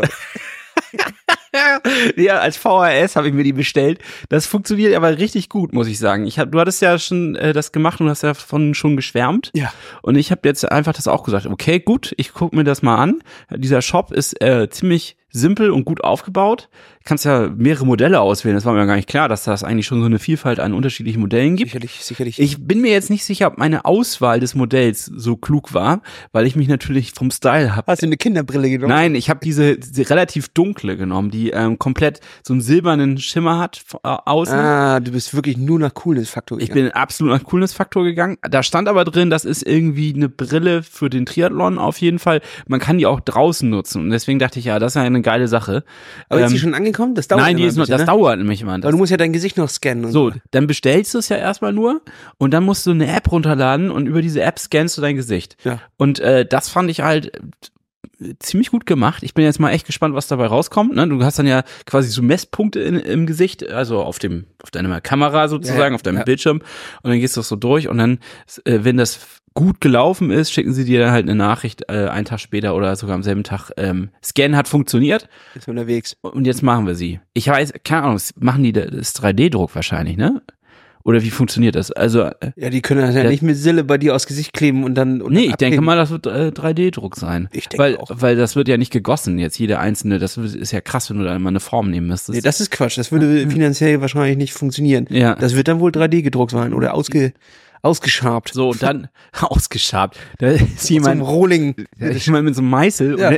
S1: Ja, als V H S habe ich mir die bestellt. Das funktioniert aber richtig gut, muss ich sagen. Ich hab, du hattest ja schon äh, das gemacht und hast ja davon schon geschwärmt.
S2: Ja.
S1: Und ich habe jetzt einfach das auch gesagt. Okay, gut, ich gucke mir das mal an. Dieser Shop ist äh, ziemlich simpel und gut aufgebaut. Du kannst ja mehrere Modelle auswählen. Das war mir gar nicht klar, dass das eigentlich schon so eine Vielfalt an unterschiedlichen Modellen gibt.
S2: Sicherlich, sicherlich.
S1: Ich bin mir jetzt nicht sicher, ob meine Auswahl des Modells so klug war, weil ich mich natürlich vom Style habe.
S2: Hast du eine Kinderbrille genommen?
S1: Nein, ich habe diese, diese relativ dunkle genommen, die ähm, komplett so einen silbernen Schimmer hat äh, außen.
S2: Ah, du bist wirklich nur nach Coolness-Faktor
S1: Ich
S2: gegangen.
S1: bin absolut nach Coolness-Faktor gegangen. Da stand aber drin, das ist irgendwie eine Brille für den Triathlon auf jeden Fall. Man kann die auch draußen nutzen. Und deswegen dachte ich, ja, das ist ja eine geile Sache.
S2: Aber ist die
S1: Ähm,
S2: schon angekommen? Das dauert
S1: Nein,
S2: immer
S1: die
S2: ein
S1: ist noch,
S2: bisschen,
S1: das
S2: ne?
S1: dauert nämlich mal.
S2: Weil
S1: Das,
S2: du musst ja dein Gesicht noch scannen und
S1: so,
S2: so.
S1: dann bestellst du es ja erstmal nur und dann musst du eine App runterladen und über diese App scannst du dein Gesicht.
S2: Ja.
S1: Und äh, das fand ich halt äh, ziemlich gut gemacht. Ich bin jetzt mal echt gespannt, was dabei rauskommt. Ne? Du hast dann ja quasi so Messpunkte in, im Gesicht, also auf dem, auf deiner Kamera sozusagen,
S2: Ja, ja.
S1: auf deinem
S2: Ja.
S1: Bildschirm. Und dann gehst du das so durch und dann, äh, wenn das gut gelaufen ist, schicken sie dir dann halt eine Nachricht äh, einen Tag später oder sogar am selben Tag. Ähm, Scan hat funktioniert
S2: Ist unterwegs.
S1: und jetzt machen wir sie. Ich weiß, keine Ahnung, machen die das drei D-Druck wahrscheinlich, ne? Oder wie funktioniert das? Also, äh,
S2: Ja, die können das ja
S1: Ja.
S2: nicht mit Sille bei dir aufs Gesicht kleben und dann. Und
S1: nee,
S2: dann
S1: ich denke
S2: abhängen.
S1: mal, das wird äh, drei D-Druck sein.
S2: Ich denke
S1: weil,
S2: auch.
S1: weil das wird ja nicht gegossen jetzt, jede einzelne. Das ist ja krass, wenn du da immer eine Form nehmen müsstest.
S2: Nee, das ist Quatsch. Das würde finanziell wahrscheinlich nicht funktionieren.
S1: ja.
S2: Das wird dann wohl drei D gedruckt sein oder ausge, ausgeschabt.
S1: So, und dann ausgeschabt. Da ist jemand,
S2: Zum Rolling.
S1: da ist jemand mit so einem Meißel
S2: Ja.
S1: und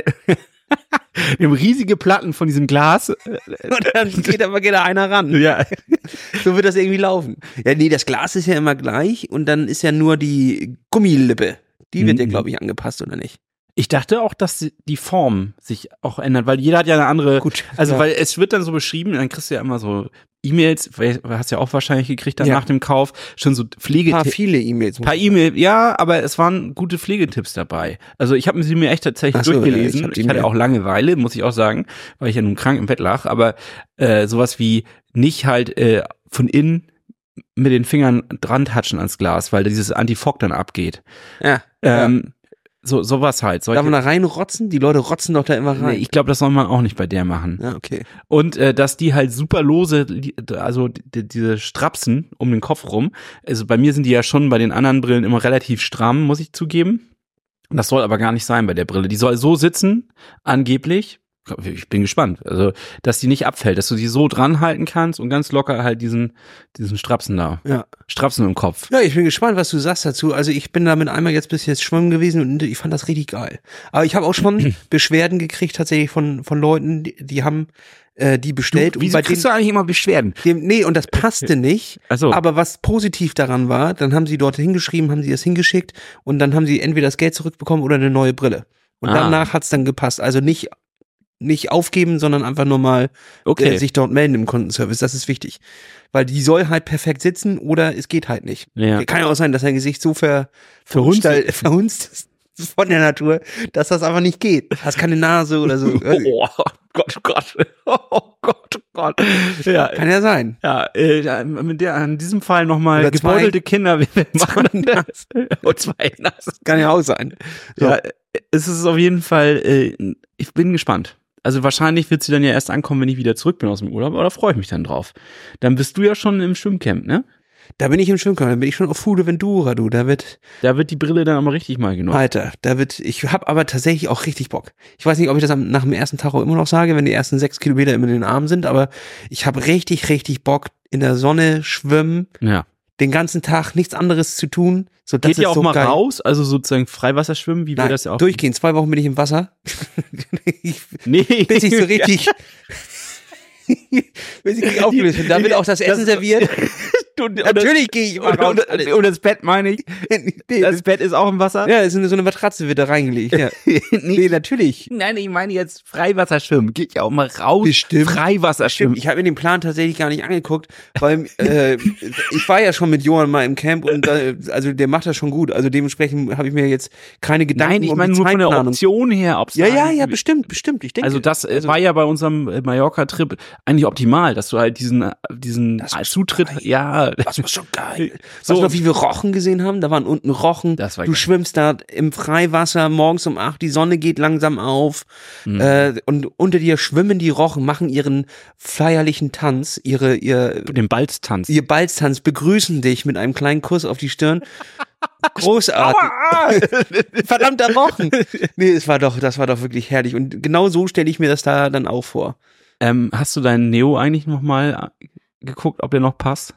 S1: dem riesige Platten von diesem Glas.
S2: Und dann geht aber geht da einer ran.
S1: Ja.
S2: So wird das irgendwie laufen. Ja, nee, das Glas ist ja immer gleich und dann ist ja nur die Gummilippe. Die wird ja,
S1: Mhm.
S2: glaube ich, angepasst, oder nicht?
S1: Ich dachte auch, dass die Form sich auch ändert, weil jeder hat ja eine andere.
S2: Gut.
S1: Also,
S2: ja.
S1: weil es wird dann so beschrieben, dann kriegst du ja immer so E-Mails, weil- hast ja auch wahrscheinlich gekriegt dann
S2: Ja.
S1: nach dem Kauf, schon so
S2: ein paar
S1: Pflegetipps.
S2: viele E-Mails.
S1: Ein paar E-Mail, ja, aber es waren gute Pflegetipps dabei. Also ich habe sie mir echt tatsächlich
S2: Ach so, ja,
S1: durchgelesen.
S2: ich hab die
S1: ich hatte
S2: mir-
S1: auch Langeweile, muss ich auch sagen, weil ich ja nun krank im Bett lag. Aber äh, sowas wie nicht halt äh, von innen mit den Fingern dran touchen ans Glas, weil dieses Anti-Fog dann abgeht.
S2: Ja.
S1: Ähm, so sowas halt. Solche,
S2: Darf man da reinrotzen? Die Leute rotzen doch da immer
S1: nee,
S2: rein.
S1: ich glaube, das soll man auch nicht bei der machen.
S2: Ja, okay.
S1: Und äh, dass die halt super lose, li- also die, diese Strapsen um den Kopf rum, also bei mir sind die ja schon bei den anderen Brillen immer relativ stramm, muss ich zugeben. Das soll aber gar nicht sein bei der Brille. Die soll so sitzen, angeblich. Ich bin gespannt. Also, dass die nicht abfällt, dass du die so dran halten kannst und ganz locker halt diesen, diesen Strapsen da.
S2: Ja.
S1: Strapsen im Kopf.
S2: Ja, ich bin gespannt, was du sagst dazu. Also ich bin damit einmal jetzt bis jetzt schwimmen gewesen und ich fand das richtig geil. Aber ich habe auch schon Beschwerden gekriegt tatsächlich von von Leuten, die, die haben äh, die bestellt.
S1: Du,
S2: und
S1: wieso
S2: bei
S1: kriegst
S2: denen,
S1: du eigentlich immer Beschwerden?
S2: dem, nee, und das passte nicht.
S1: Ach so.
S2: Aber was positiv daran war, dann haben sie dort hingeschrieben, haben sie das hingeschickt und dann haben sie entweder das Geld zurückbekommen oder eine neue Brille. Und
S1: Ah.
S2: danach hat's dann gepasst. Also nicht nicht aufgeben, sondern einfach nur mal
S1: Okay.
S2: äh, sich dort melden im Kundenservice. Das ist wichtig. Weil die soll halt perfekt sitzen oder es geht halt nicht.
S1: Ja.
S2: Kann ja auch sein, dass dein Gesicht so ver,
S1: Verhunzt
S2: verhunzt, verhunzt ist von der Natur, dass das einfach nicht geht. Hast keine Nase oder so.
S1: Oh Gott, oh Gott. Oh Gott, oh Gott. Ja,
S2: Kann ja sein.
S1: Ja, äh, mit der, in diesem Fall nochmal
S2: Oder zwei-
S1: gebeutelte Kinder wir machen das. Und zwei nass.
S2: Kann ja auch sein. So.
S1: Ja, es ist auf jeden Fall, äh, ich bin gespannt. Also wahrscheinlich wird sie dann ja erst ankommen, wenn ich wieder zurück bin aus dem Urlaub, aber da freue ich mich dann drauf. Dann bist du ja schon im Schwimmcamp, ne?
S2: Da bin ich im Schwimmcamp, da bin ich schon auf Fuerteventura, du. Da wird,
S1: Da wird die Brille dann aber richtig mal genutzt.
S2: Alter, da wird, ich habe aber tatsächlich auch richtig Bock. Ich weiß nicht, ob ich das am, nach dem ersten Tag auch immer noch sage, wenn die ersten sechs Kilometer immer in den Armen sind, aber ich habe richtig, richtig Bock in der Sonne schwimmen,
S1: Ja.
S2: den ganzen Tag nichts anderes zu tun. So, das
S1: Geht ihr
S2: ist
S1: auch
S2: so
S1: mal
S2: geil.
S1: raus, also sozusagen Freiwasserschwimmen, wie wir
S2: Nein,
S1: das ja auch.
S2: durchgehend. Zwei Wochen bin ich im Wasser. ich,
S1: Nee.
S2: bis ich so richtig, bis ich richtig aufgelöst bin. Da wird auch das Essen serviert.
S1: Und,
S2: Natürlich gehe ich mal
S1: und,
S2: raus.
S1: und, und das Bett meine ich.
S2: Nee,
S1: Das Bett ist auch im Wasser?
S2: ja, ist eine, so eine Matratze wird da reingelegt. Ja. Nee, natürlich.
S1: Nein, ich meine jetzt Freiwasserschwimmen. Geht ja auch mal raus.
S2: Bestimmt.
S1: Freiwasserschwimmen.
S2: Ich habe mir den Plan tatsächlich gar nicht angeguckt, weil äh, ich war ja schon mit Johann mal im Camp und äh, also der macht das schon gut. Also dementsprechend habe ich mir jetzt keine Gedanken
S1: Nein, ich
S2: um
S1: meine
S2: die
S1: nur von der
S2: Zeitplanung.
S1: Option her. Ob's
S2: Ja,
S1: da
S2: ja, ja,
S1: irgendwie-
S2: bestimmt, bestimmt. Ich denke.
S1: Also das äh, war ja bei unserem äh, Mallorca-Trip eigentlich optimal, dass du halt diesen, äh, diesen
S2: Das war
S1: Zutritt,
S2: geil.
S1: ja.
S2: Das war schon geil.
S1: So.
S2: Weißt du noch, wie wir Rochen gesehen haben? Da waren unten Rochen.
S1: Das war
S2: du
S1: geil.
S2: schwimmst da im Freiwasser morgens um acht, die Sonne geht langsam auf
S1: Mhm.
S2: äh, und unter dir schwimmen die Rochen, machen ihren feierlichen Tanz, ihre, ihr,
S1: Den Balztanz.
S2: ihr Balztanz, begrüßen dich mit einem kleinen Kuss auf die Stirn. Großartig. Verdammter Rochen. Nee, es war doch, das war doch wirklich herrlich. Und genau so stelle ich mir das da dann auch vor.
S1: Ähm, hast du deinen Neo eigentlich nochmal geguckt, ob der noch passt?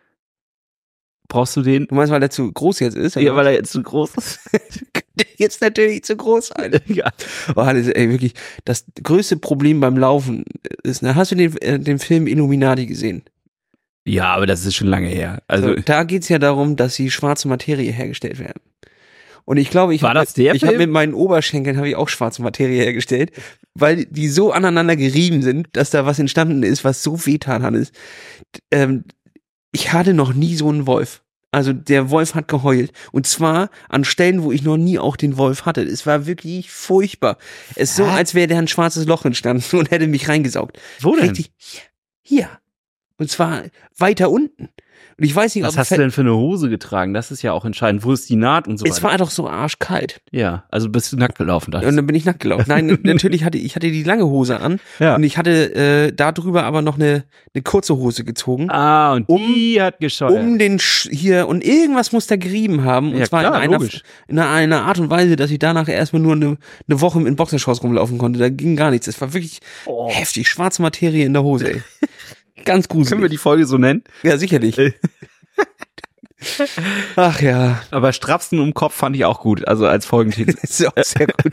S1: Brauchst du den?
S2: Du meinst, weil der zu groß jetzt ist?
S1: Ja, weil er jetzt zu groß ist.
S2: Jetzt natürlich zu groß sein.
S1: Ja.
S2: Oh, das ist, ey, wirklich, das größte Problem beim Laufen ist, ne, hast du den, äh, den Film Illuminati gesehen?
S1: Ja, aber das ist schon lange her. Also,
S2: So, da geht's ja darum, dass die schwarze Materie hergestellt werden. Und ich glaube, ich
S1: War
S2: habe
S1: das der
S2: ich hab
S1: Film?
S2: mit meinen Oberschenkeln habe ich auch schwarze Materie hergestellt, weil die so aneinander gerieben sind, dass da was entstanden ist, was so wehtan hat. Ist. Ähm, ich hatte noch nie so einen Wolf. Also der Wolf hat geheult. Und zwar an Stellen, wo ich noch nie auch den Wolf hatte. Es war wirklich furchtbar. Es ist so, als wäre der ein schwarzes Loch entstanden und hätte mich reingesaugt.
S1: wo denn?
S2: Richtig, hier. hier. Und zwar weiter unten. Und ich weiß nicht,
S1: Was
S2: ob
S1: hast du denn für eine Hose getragen? Das ist ja auch entscheidend. Wo ist die Naht und so
S2: es
S1: weiter?
S2: war doch so arschkalt.
S1: Ja, also bist du nackt gelaufen.
S2: Und dann bin ich nackt gelaufen. Nein, natürlich hatte ich hatte die lange Hose an
S1: Ja.
S2: und ich hatte äh, darüber aber noch eine, eine kurze Hose gezogen.
S1: Ah, und
S2: Um-
S1: die hat gescheuert.
S2: Um den Sch hier und irgendwas muss da gerieben haben. Und
S1: Ja,
S2: zwar
S1: klar,
S2: in, einer,
S1: logisch.
S2: in einer, einer Art und Weise, dass ich danach erstmal nur eine, eine Woche in Boxershorts rumlaufen konnte. Da ging gar nichts. Es war wirklich
S1: Oh.
S2: heftig. Schwarze Materie in der Hose, ey. Ganz
S1: Können wir
S2: gruselig.
S1: die Folge so nennen?
S2: Ja, sicherlich.
S1: Äh.
S2: Ach ja.
S1: Aber Strapsen um Kopf fand ich auch gut, also als Folgentitel.
S2: Das ist auch sehr gut.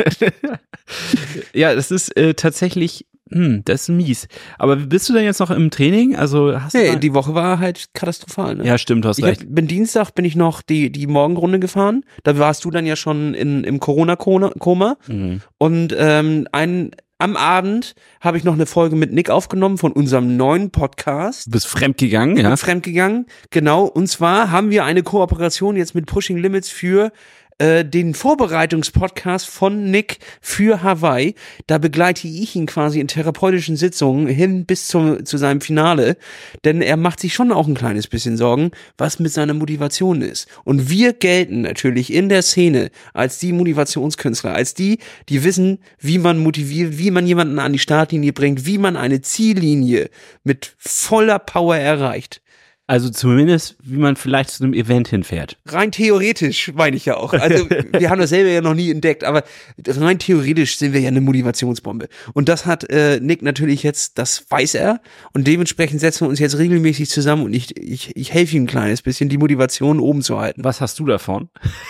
S1: Ja, das ist äh, tatsächlich, hm, das ist mies. Aber bist du denn jetzt noch im Training? Also hast du
S2: Nee,
S1: da-
S2: die Woche war halt katastrophal. Ne?
S1: Ja, stimmt, hast
S2: Ich
S1: recht.
S2: hab, bin Dienstag bin ich noch die die Morgenrunde gefahren. Da warst du dann ja schon in, im Corona-Koma.
S1: Mhm.
S2: Und ähm, ein, am Abend habe ich noch eine Folge mit Nick aufgenommen von unserem neuen Podcast.
S1: Du bist fremdgegangen, ja?
S2: Fremdgegangen. Genau. Und zwar haben wir eine Kooperation jetzt mit Pushing Limits für äh, den Vorbereitungspodcast von Nick für Hawaii. Da begleite ich ihn quasi in therapeutischen Sitzungen hin bis zum, zu seinem Finale. Denn er macht sich schon auch ein kleines bisschen Sorgen, was mit seiner Motivation ist. Und wir gelten natürlich in der Szene als die Motivationskünstler, als die, die wissen, wie man motiviert, wie man jemanden an die Startlinie bringt, wie man eine Ziellinie mit voller Power erreicht.
S1: Also zumindest, wie man vielleicht zu einem Event hinfährt.
S2: Rein theoretisch meine ich ja auch. Also wir haben das selber ja noch nie entdeckt, aber rein theoretisch sind wir ja eine Motivationsbombe. Und das hat äh, Nick natürlich jetzt, das weiß er. Und dementsprechend setzen wir uns jetzt regelmäßig zusammen und ich, ich, ich helfe ihm ein kleines bisschen, die Motivation oben zu halten.
S1: Was hast du davon?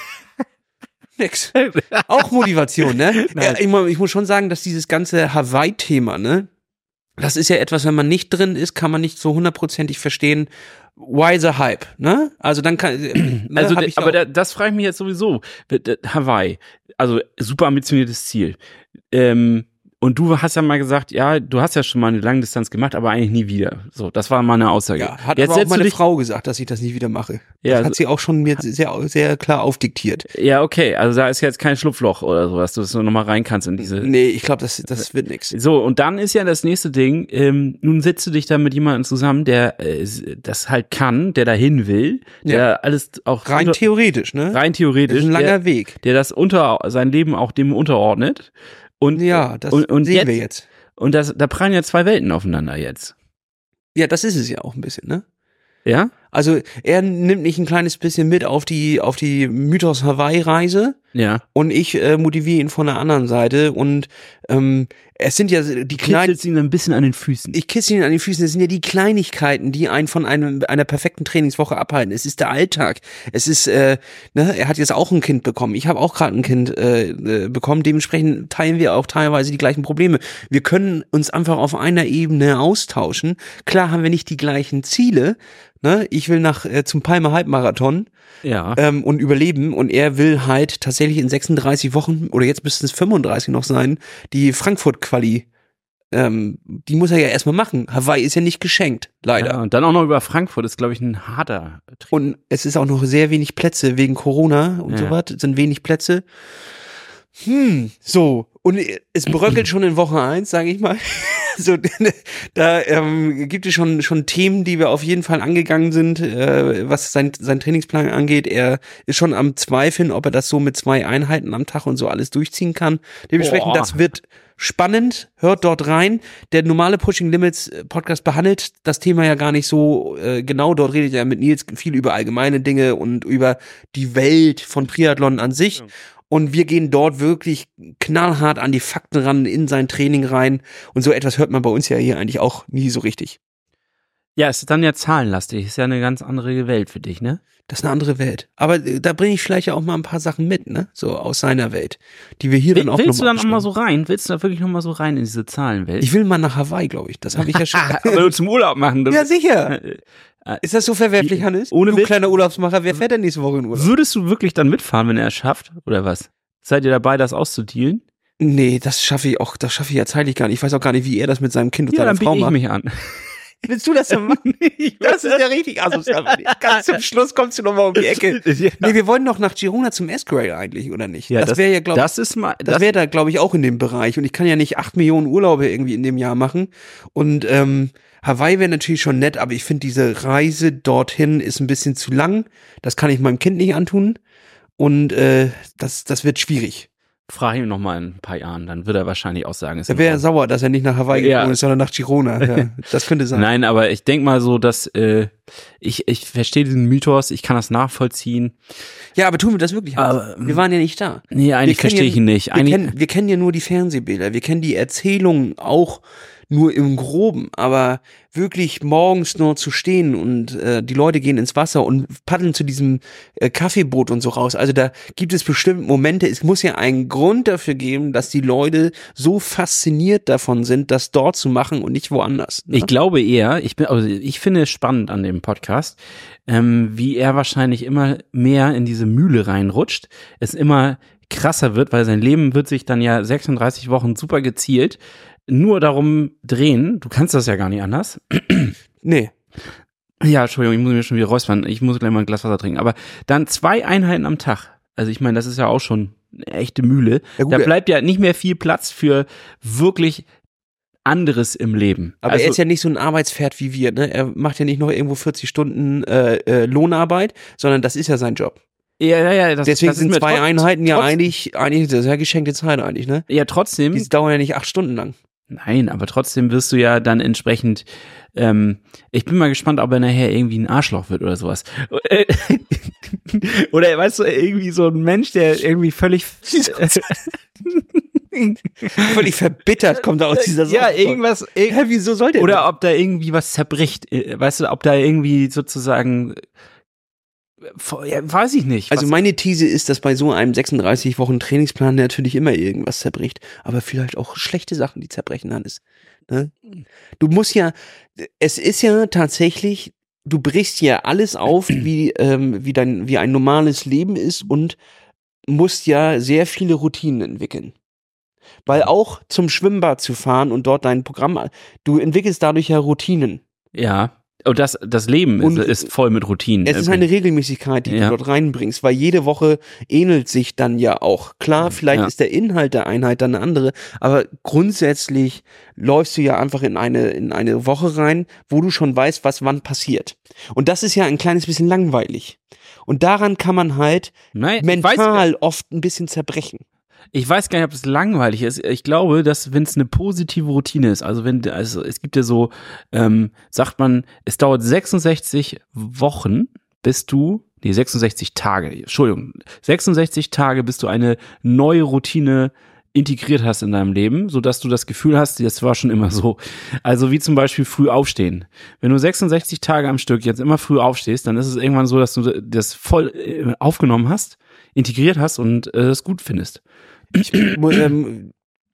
S2: Nix. Auch Motivation, ne? Ja, ich, mu- ich muss schon sagen, dass dieses ganze Hawaii-Thema, ne? Das ist ja etwas, wenn man nicht drin ist, kann man nicht so hundertprozentig verstehen, why the hype, ne? Also dann kann, ne,
S1: Also,
S2: hab
S1: d-
S2: ich
S1: aber
S2: auch-
S1: da, das frage ich mich jetzt sowieso. D- d- Hawaii, also super ambitioniertes Ziel. Ähm, und du hast ja mal gesagt, ja, du hast ja schon mal eine Langdistanz gemacht, aber eigentlich nie wieder. So, das war meine Aussage.
S2: ja, hat
S1: jetzt
S2: aber auch
S1: setzt du
S2: meine
S1: dich,
S2: Frau gesagt, dass ich das nie wieder mache.
S1: Ja,
S2: das hat
S1: also-
S2: sie auch schon mir sehr, sehr klar aufdiktiert.
S1: Ja, okay, also da ist jetzt kein Schlupfloch oder so, dass du so nochmal rein kannst in diese.
S2: Nee, ich glaube, das, das wird nix.
S1: So, und dann ist ja das nächste Ding, ähm, nun setzt du dich da mit jemandem zusammen, der äh, das halt kann, der dahin will, der
S2: Ja.
S1: alles auch
S2: Rein
S1: unter,
S2: theoretisch, ne?
S1: rein
S2: Das
S1: theoretisch,
S2: ist ein langer
S1: der,
S2: Weg.
S1: der das unter sein Leben auch dem unterordnet. Und,
S2: Ja, das
S1: und, und
S2: sehen
S1: jetzt,
S2: wir jetzt.
S1: Und das, da prallen ja zwei Welten aufeinander jetzt.
S2: Ja, das ist es ja auch ein bisschen, ne?
S1: Ja?
S2: Also er nimmt mich ein kleines bisschen mit auf die auf die Mythos Hawaii Reise
S1: Ja.
S2: und ich äh, motiviere ihn von der anderen Seite und ähm, es sind ja die kleinen,
S1: Kitzelt ihn ein bisschen an den Füßen.
S2: ich kisse ihn an den Füßen, es sind ja die Kleinigkeiten, die einen von einem, einer perfekten Trainingswoche abhalten. Es ist der Alltag. Es ist, äh, ne, er hat jetzt auch ein Kind bekommen. Ich habe auch gerade ein Kind äh, äh, bekommen. Dementsprechend teilen wir auch teilweise die gleichen Probleme. Wir können uns einfach auf einer Ebene austauschen. Klar haben wir nicht die gleichen Ziele, ne? Ich will nach äh, zum Palmer Halbmarathon
S1: Ja.
S2: ähm, und überleben und er will halt tatsächlich in sechsunddreißig Wochen oder jetzt müssten es fünfunddreißig noch sein, die Frankfurt-Quali. Ähm, die muss er ja erstmal machen. Hawaii ist ja nicht geschenkt, leider.
S1: Ja, und dann auch noch über Frankfurt ist, glaube ich, ein harter Trick.
S2: Und es ist auch noch sehr wenig Plätze wegen Corona und
S1: Ja.
S2: so was. Es sind wenig Plätze. Hm, so. Und es bröckelt schon in Woche eins, sage ich mal. So, da ähm, gibt es schon schon Themen, die wir auf jeden Fall angegangen sind, äh, was sein sein Trainingsplan angeht. Er ist schon am Zweifeln, ob er das so mit zwei Einheiten am Tag und so alles durchziehen kann. Dementsprechend,
S1: Boah.
S2: das wird spannend. Hört dort rein. Der normale Pushing Limits Podcast behandelt das Thema ja gar nicht so äh, genau. Dort redet er mit Nils viel über allgemeine Dinge und über die Welt von Triathlon an sich.
S1: Ja.
S2: Und wir gehen dort wirklich knallhart an die Fakten ran, in sein Training rein. Und so etwas hört man bei uns ja hier eigentlich auch nie so richtig.
S1: Ja, es ist dann ja zahlenlastig. Ist ja eine ganz andere Welt für dich, ne?
S2: Das ist eine andere Welt. Aber äh, da bringe ich vielleicht ja auch mal ein paar Sachen mit, ne? So aus seiner Welt, die wir hier dann auch
S1: Willst du
S2: noch
S1: dann auch mal so rein? Willst du da wirklich noch mal so rein in diese Zahlenwelt?
S2: Ich will mal nach Hawaii, glaube ich. Das habe ich ja schon.
S1: Aber nur zum Urlaub machen. Das
S2: Ja, sicher.
S1: Äh,
S2: Ist das so verwerflich, Hannes?
S1: Ohne
S2: du
S1: Witz.
S2: kleiner Urlaubsmacher, wer fährt denn nächste Woche in Urlaub?
S1: Würdest du wirklich dann mitfahren, wenn er es schafft? Oder was? Seid ihr dabei, das auszudealen?
S2: Nee, das schaffe ich auch, das schaffe ich ja zeitlich gar nicht. Ich weiß auch gar nicht, wie er das mit seinem Kind und
S1: Ja,
S2: seiner
S1: dann
S2: Frau
S1: biete ich
S2: macht.
S1: mich an.
S2: Willst du das denn machen? Das ist ja richtig asozial. Ganz zum Schluss kommst du nochmal um die Ecke.
S1: Ja.
S2: Nee, wir wollen doch nach Girona zum S-Grail eigentlich, oder nicht?
S1: Ja,
S2: das wäre ja, glaube ich,
S1: Das ist mal.
S2: das
S1: Das,
S2: wäre da, glaube ich, auch in dem Bereich. Und ich kann ja nicht acht Millionen Urlaube irgendwie in dem Jahr machen. Und ähm, Hawaii wäre natürlich schon nett, aber ich finde, diese Reise dorthin ist ein bisschen zu lang. Das kann ich meinem Kind nicht antun. Und äh, das, das wird schwierig.
S1: frage ihn noch mal in ein paar Jahren, dann wird er wahrscheinlich auch sagen, ist
S2: Da
S1: in
S2: wäre er
S1: Ordnung.
S2: sauer, dass er nicht nach Hawaii
S1: Ja.
S2: gekommen ist, sondern nach Girona. Ja, das könnte sein.
S1: Nein, aber ich denke mal so, dass äh, ich ich verstehe diesen Mythos, ich kann das nachvollziehen.
S2: Ja, aber tun wir das wirklich? Hans?
S1: Aber, ähm,
S2: wir waren ja nicht da.
S1: Nee, eigentlich
S2: Wir kennen
S1: verstehe
S2: ja-
S1: ich ihn nicht.
S2: Wir
S1: Eigentlich,
S2: kennen, wir kennen ja nur die Fernsehbilder, wir kennen die Erzählungen auch nur im Groben, aber wirklich morgens nur zu stehen und äh, die Leute gehen ins Wasser und paddeln zu diesem äh, Kaffeeboot und so raus. Also da gibt es bestimmt Momente, es muss ja einen Grund dafür geben, dass die Leute so fasziniert davon sind, das dort zu machen und nicht woanders. Ne?
S1: ich glaube eher, ich bin, also ich finde es spannend an dem Podcast, ähm, wie er wahrscheinlich immer mehr in diese Mühle reinrutscht, es immer krasser wird, weil sein Leben wird sich dann ja sechsunddreißig Wochen super gezielt nur darum drehen. Du kannst das ja gar nicht anders.
S2: Nee.
S1: Ja, Entschuldigung, ich muss mir schon wieder räuspern. Ich muss gleich mal ein Glas Wasser trinken. Aber dann zwei Einheiten am Tag. Also ich meine, das ist ja auch schon eine echte Mühle.
S2: Ja, gut,
S1: da
S2: er-
S1: bleibt ja nicht mehr viel Platz für wirklich anderes im Leben.
S2: Aber
S1: also,
S2: er ist ja nicht so ein Arbeitspferd wie wir, ne? Er macht ja nicht noch irgendwo vierzig Stunden äh, äh, Lohnarbeit, sondern das ist ja sein Job.
S1: ja, ja, ja, das,
S2: Deswegen
S1: das ist
S2: sind
S1: mir
S2: zwei
S1: trotz-
S2: Einheiten ja
S1: trotz-
S2: eigentlich, eigentlich das ist ja geschenkte Zeit eigentlich, ne?
S1: Ja, trotzdem.
S2: Die dauern ja nicht acht Stunden lang.
S1: Nein, aber trotzdem wirst du ja dann entsprechend, ähm, ich bin mal gespannt, ob er nachher irgendwie ein Arschloch wird oder sowas. Oder weißt du, irgendwie so ein Mensch, der irgendwie völlig
S2: Völlig verbittert kommt er aus dieser
S1: ja,
S2: Sache.
S1: irgendwas, irg
S2: Ja, wieso soll der
S1: oder ob da irgendwie was zerbricht, äh, weißt du, ob da irgendwie sozusagen, äh, vor- ja, weiß ich nicht.
S2: Also
S1: was,
S2: meine These ist, dass bei so einem sechsunddreißig Wochen Trainingsplan natürlich immer irgendwas zerbricht, aber vielleicht auch schlechte Sachen, die zerbrechen, Hannes. Ne? Du musst ja, es ist ja tatsächlich, du brichst ja alles auf, wie, ähm, wie dein, wie ein normales Leben ist und musst ja sehr viele Routinen entwickeln. Weil auch zum Schwimmbad zu fahren und dort dein Programm, du entwickelst dadurch ja Routinen.
S1: ja, und das, das Leben
S2: Und
S1: ist, ist voll mit Routinen.
S2: Es ist eine Regelmäßigkeit, die
S1: Ja.
S2: du dort reinbringst, weil jede Woche ähnelt sich dann ja auch. Klar, vielleicht
S1: Ja.
S2: ist der Inhalt der Einheit dann eine andere, aber grundsätzlich läufst du ja einfach in eine, in eine Woche rein, wo du schon weißt, was wann passiert. Und das ist ja ein kleines bisschen langweilig. Und daran kann man halt
S1: Nein, ich weiß,
S2: mental oft ein bisschen zerbrechen.
S1: Ich weiß gar nicht, ob es langweilig ist. Ich glaube, dass wenn es eine positive Routine ist, also wenn, also es gibt ja so, ähm, sagt man, es dauert sechsundsechzig Wochen, bis du, nee, sechsundsechzig Tage, Entschuldigung, sechsundsechzig Tage, bis du eine neue Routine integriert hast in deinem Leben, sodass du das Gefühl hast, das war schon immer so. Also wie zum Beispiel früh aufstehen. Wenn du sechsundsechzig Tage am Stück jetzt immer früh aufstehst, dann ist es irgendwann so, dass du das voll äh, aufgenommen hast, integriert hast und äh, es gut findest.
S2: Ich, mu- ähm,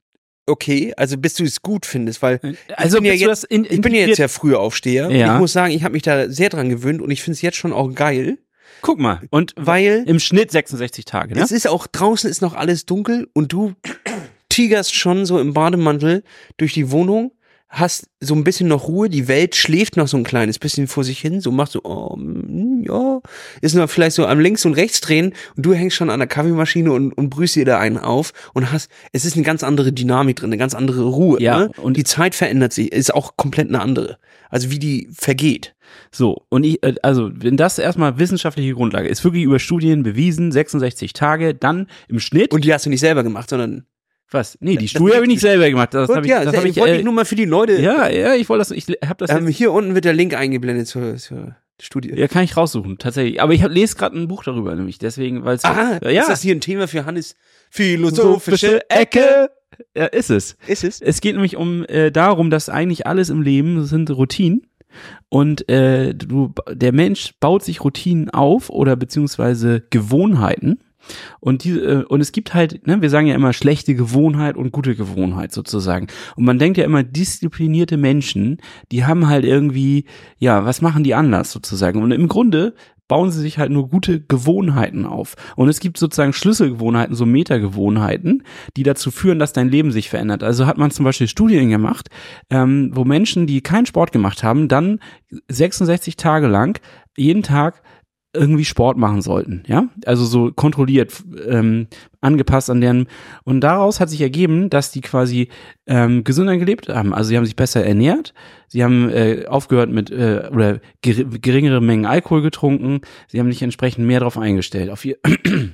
S2: Okay, also bis du es gut findest, weil
S1: Also
S2: ich bin ja
S1: bis du
S2: jetzt,
S1: das in,
S2: ich bin ja jetzt ja früher Aufsteher.
S1: Ja.
S2: Und ich muss sagen, ich habe mich da sehr dran gewöhnt und ich finde es jetzt schon auch geil,
S1: Guck mal, und
S2: weil
S1: im Schnitt sechsundsechzig Tage, ne?
S2: es ist auch, draußen ist noch alles dunkel und du tigerst schon so im Bademantel durch die Wohnung, hast so ein bisschen noch Ruhe, die Welt schläft noch so ein kleines bisschen vor sich hin, so machst du, oh, mm, ja, ist nur vielleicht so am links und rechts drehen und du hängst schon an der Kaffeemaschine und, und brühst dir da einen auf und hast, es ist eine ganz andere Dynamik drin, eine ganz andere Ruhe,
S1: Ja,
S2: ne?
S1: und-
S2: die Zeit verändert sich, ist auch komplett eine andere, also wie die vergeht.
S1: So, und ich, äh, also, wenn das erstmal wissenschaftliche Grundlage ist, wirklich über Studien bewiesen, sechsundsechzig Tage, dann im Schnitt.
S2: Und die hast du nicht selber gemacht, sondern
S1: Was? Nee, die
S2: Das-
S1: Studie
S2: das-
S1: habe ich nicht selber gemacht. Das
S2: Gut,
S1: habe ich,
S2: ja,
S1: das
S2: sehr-
S1: hab ich,
S2: wollte
S1: äh,
S2: ich nur mal für die Leute,
S1: ja, ja, ich wollte das, ich habe das
S2: ähm,
S1: jetzt,
S2: hier unten wird der Link eingeblendet zur, zur Studie.
S1: ja, kann ich raussuchen, tatsächlich. Aber ich hab, lese gerade ein Buch darüber, nämlich deswegen, weil es,
S2: Ah,
S1: ja,
S2: ist das hier ein Thema für Hannes philosophische
S1: Ecke. Ja, ist es.
S2: Ist es?
S1: Es geht nämlich um äh, darum, dass eigentlich alles im Leben sind Routinen und äh, du, der Mensch baut sich Routinen auf oder beziehungsweise Gewohnheiten und die äh, und es gibt halt, ne, wir sagen ja immer schlechte Gewohnheit und gute Gewohnheit sozusagen und man denkt ja immer disziplinierte Menschen, die haben halt irgendwie, ja, was machen die anders sozusagen und im Grunde bauen sie sich halt nur gute Gewohnheiten auf. Und es gibt sozusagen Schlüsselgewohnheiten, so Metagewohnheiten, die dazu führen, dass dein Leben sich verändert. Also hat man zum Beispiel Studien gemacht, ähm, wo Menschen, die keinen Sport gemacht haben, dann sechsundsechzig Tage lang jeden Tag irgendwie Sport machen sollten, ja, also so kontrolliert, ähm, angepasst an deren, und daraus hat sich ergeben, dass die quasi ähm, gesünder gelebt haben, also sie haben sich besser ernährt, sie haben äh, aufgehört mit, äh, oder ger geringere Mengen Alkohol getrunken, sie haben sich entsprechend mehr darauf eingestellt, auf ihr,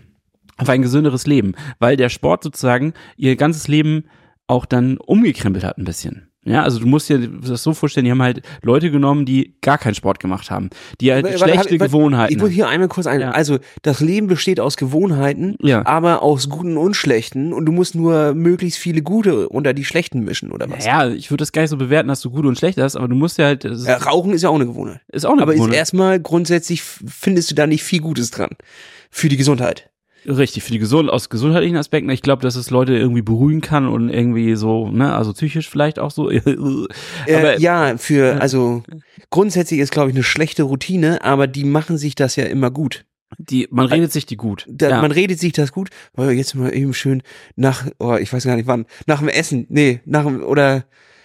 S1: auf ein gesünderes Leben, weil der Sport sozusagen ihr ganzes Leben auch dann umgekrempelt hat ein bisschen. Ja, also du musst dir das so vorstellen, die haben halt Leute genommen, die gar keinen Sport gemacht haben, die halt
S2: Warte,
S1: schlechte
S2: warte, warte,
S1: Gewohnheiten
S2: Ich muss hier einmal kurz ein.
S1: Ja.
S2: Also, das Leben besteht aus Gewohnheiten,
S1: Ja.
S2: aber aus guten und schlechten und du musst nur möglichst viele gute unter die schlechten mischen, oder was?
S1: Ja, ich würde das gar nicht so bewerten, dass du gut und schlecht hast, aber du musst ja halt, das
S2: Äh, Rauchen ist ja auch eine Gewohnheit.
S1: ist auch eine
S2: Aber ist
S1: Gewohnheit.
S2: erstmal grundsätzlich f- findest du da nicht viel Gutes dran. Für die Gesundheit.
S1: Richtig, für die gesund, aus gesundheitlichen Aspekten, ich glaube, dass es Leute irgendwie beruhigen kann und irgendwie so, ne, also psychisch vielleicht auch so. aber
S2: Äh, ja, für, also, grundsätzlich ist, glaube ich, eine schlechte Routine, aber die machen sich das ja immer gut.
S1: die, man redet sich die gut.
S2: Da,
S1: ja.
S2: Man redet sich das gut, weil jetzt mal eben schön nach, oh, ich weiß gar nicht wann, nach dem Essen, nee, nach dem, oder,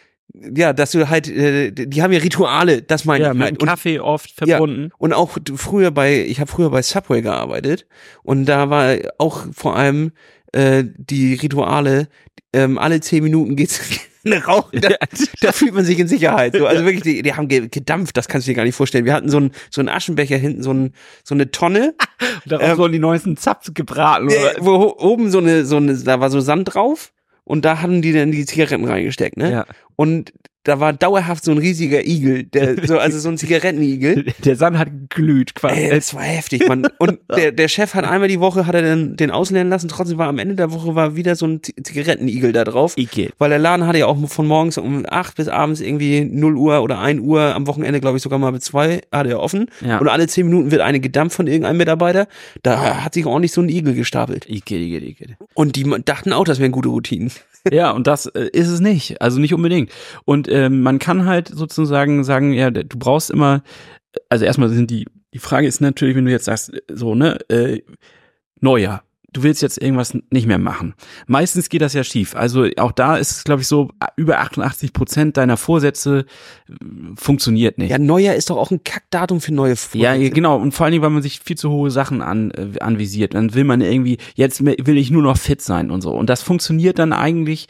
S2: ja, dass du halt, äh, die haben ja Rituale, das meine
S1: ja,
S2: ich
S1: mit
S2: halt.
S1: dem Kaffee oft verbunden.
S2: Und auch du- früher bei, ich habe früher bei Subway gearbeitet und da war auch vor allem äh, die Rituale, ähm, alle zehn Minuten geht's eine Rauch, da, da fühlt man sich in Sicherheit. So, also wirklich, die, die haben ge- gedampft, das kannst du dir gar nicht vorstellen. Wir hatten so einen so einen Aschenbecher hinten, so, ein, so eine Tonne,
S1: Darauf
S2: ähm,
S1: wurden die neuesten Zaps gebraten.
S2: äh,
S1: Oder?
S2: wo ho- oben so eine, so eine, da war so Sand drauf und da hatten die dann die Zigaretten reingesteckt, ne?
S1: Ja.
S2: Und da war dauerhaft so ein riesiger Igel, der, so, also so ein Zigarettenigel.
S1: Der Sand hat geglüht quasi.
S2: Ey, das war heftig, Mann. Und der, der Chef hat einmal die Woche, hat er den, den auslernen lassen, trotzdem war am Ende der Woche war wieder so ein Z- Zigarettenigel da drauf.
S1: Igel.
S2: Weil der Laden hatte ja auch von morgens um acht bis abends irgendwie null Uhr oder ein Uhr, am Wochenende glaube ich sogar mal bis zwei, hatte er offen.
S1: Ja.
S2: Und alle zehn Minuten wird eine gedampft von irgendeinem Mitarbeiter. Da hat sich ordentlich so ein Igel gestapelt.
S1: Igel, Igel, Igel.
S2: Und die dachten auch, das wären gute Routinen.
S1: Ja, und das äh, ist es nicht. Also nicht unbedingt. Und ähm, man kann halt sozusagen sagen, ja, du brauchst immer, also erstmal sind die, die Frage ist natürlich, wenn du jetzt sagst, so, ne, äh, Neujahr. Du willst jetzt irgendwas nicht mehr machen. Meistens geht das ja schief. Also auch da ist es, glaube ich, so, über achtundachtzig Prozent deiner Vorsätze äh, funktioniert nicht.
S2: Ja, Neujahr ist doch auch ein Kackdatum für neue
S1: Ja,
S2: Vorsätze.
S1: genau. Und vor allen Dingen, weil man sich viel zu hohe Sachen an, äh, anvisiert. Dann will man irgendwie, jetzt will ich nur noch fit sein und so. Und das funktioniert dann eigentlich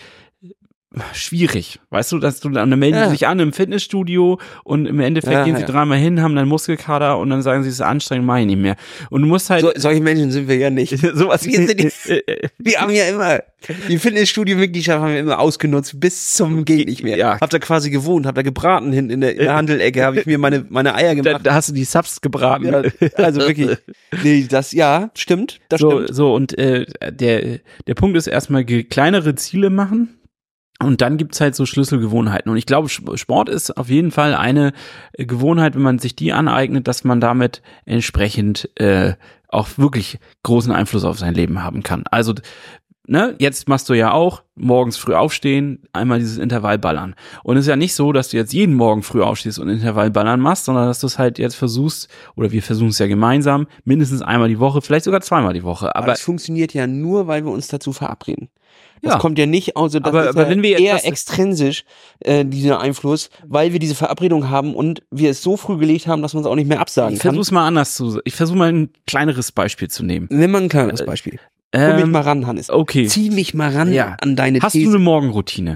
S1: schwierig. Weißt du, dass du dann, dann melden
S2: Ja.
S1: sie sich an im Fitnessstudio und im Endeffekt
S2: Ja,
S1: gehen sie
S2: ja.
S1: dreimal hin, haben dann Muskelkater und dann sagen sie, es ist anstrengend, mach ich nicht mehr. Und du musst halt
S2: So, solche Menschen sind wir ja nicht.
S1: sowas
S2: Wir sind Wir haben ja immer, die Fitnessstudio-Mitgliedschaft haben wir immer ausgenutzt bis zum geht nicht mehr.
S1: Ja.
S2: Hab da quasi gewohnt, hab da gebraten hinten in der, in der Handelecke, habe ich mir meine, meine Eier
S1: da,
S2: gemacht.
S1: da hast du die Subs gebraten.
S2: Ja, also wirklich, nee, das, ja, stimmt, das
S1: so,
S2: stimmt.
S1: so, und äh, der, der Punkt ist erstmal ge- kleinere Ziele machen. Und dann gibt's halt so Schlüsselgewohnheiten. Und ich glaube, Sport ist auf jeden Fall eine äh, Gewohnheit, wenn man sich die aneignet, dass man damit entsprechend äh, auch wirklich großen Einfluss auf sein Leben haben kann. Also ne, jetzt machst du ja auch morgens früh aufstehen, einmal dieses Intervall ballern. Und es ist ja nicht so, dass du jetzt jeden Morgen früh aufstehst und Intervall ballern machst, sondern dass du es halt jetzt versuchst, oder wir versuchen es ja gemeinsam, mindestens einmal die Woche, vielleicht sogar zweimal die Woche.
S2: Aber
S1: Aber
S2: es funktioniert ja nur, weil wir uns dazu verabreden. Das
S1: Ja.
S2: kommt ja nicht, also das
S1: Aber-
S2: ist
S1: aber
S2: ja
S1: wenn wir
S2: eher
S1: etwas-
S2: extrinsisch, äh, dieser Einfluss, weil wir diese Verabredung haben und wir es so früh gelegt haben, dass man es auch nicht mehr absagen
S1: ich
S2: kann.
S1: versuch's mal anders zu, ich versuche mal ein kleineres Beispiel zu nehmen.
S2: Nimm mal ein kleineres Beispiel. Hol mich
S1: Ähm,
S2: mal ran, Hannes.
S1: okay.
S2: Zieh mich mal ran
S1: Ja.
S2: an deine
S1: Hast du
S2: These.
S1: eine Morgenroutine?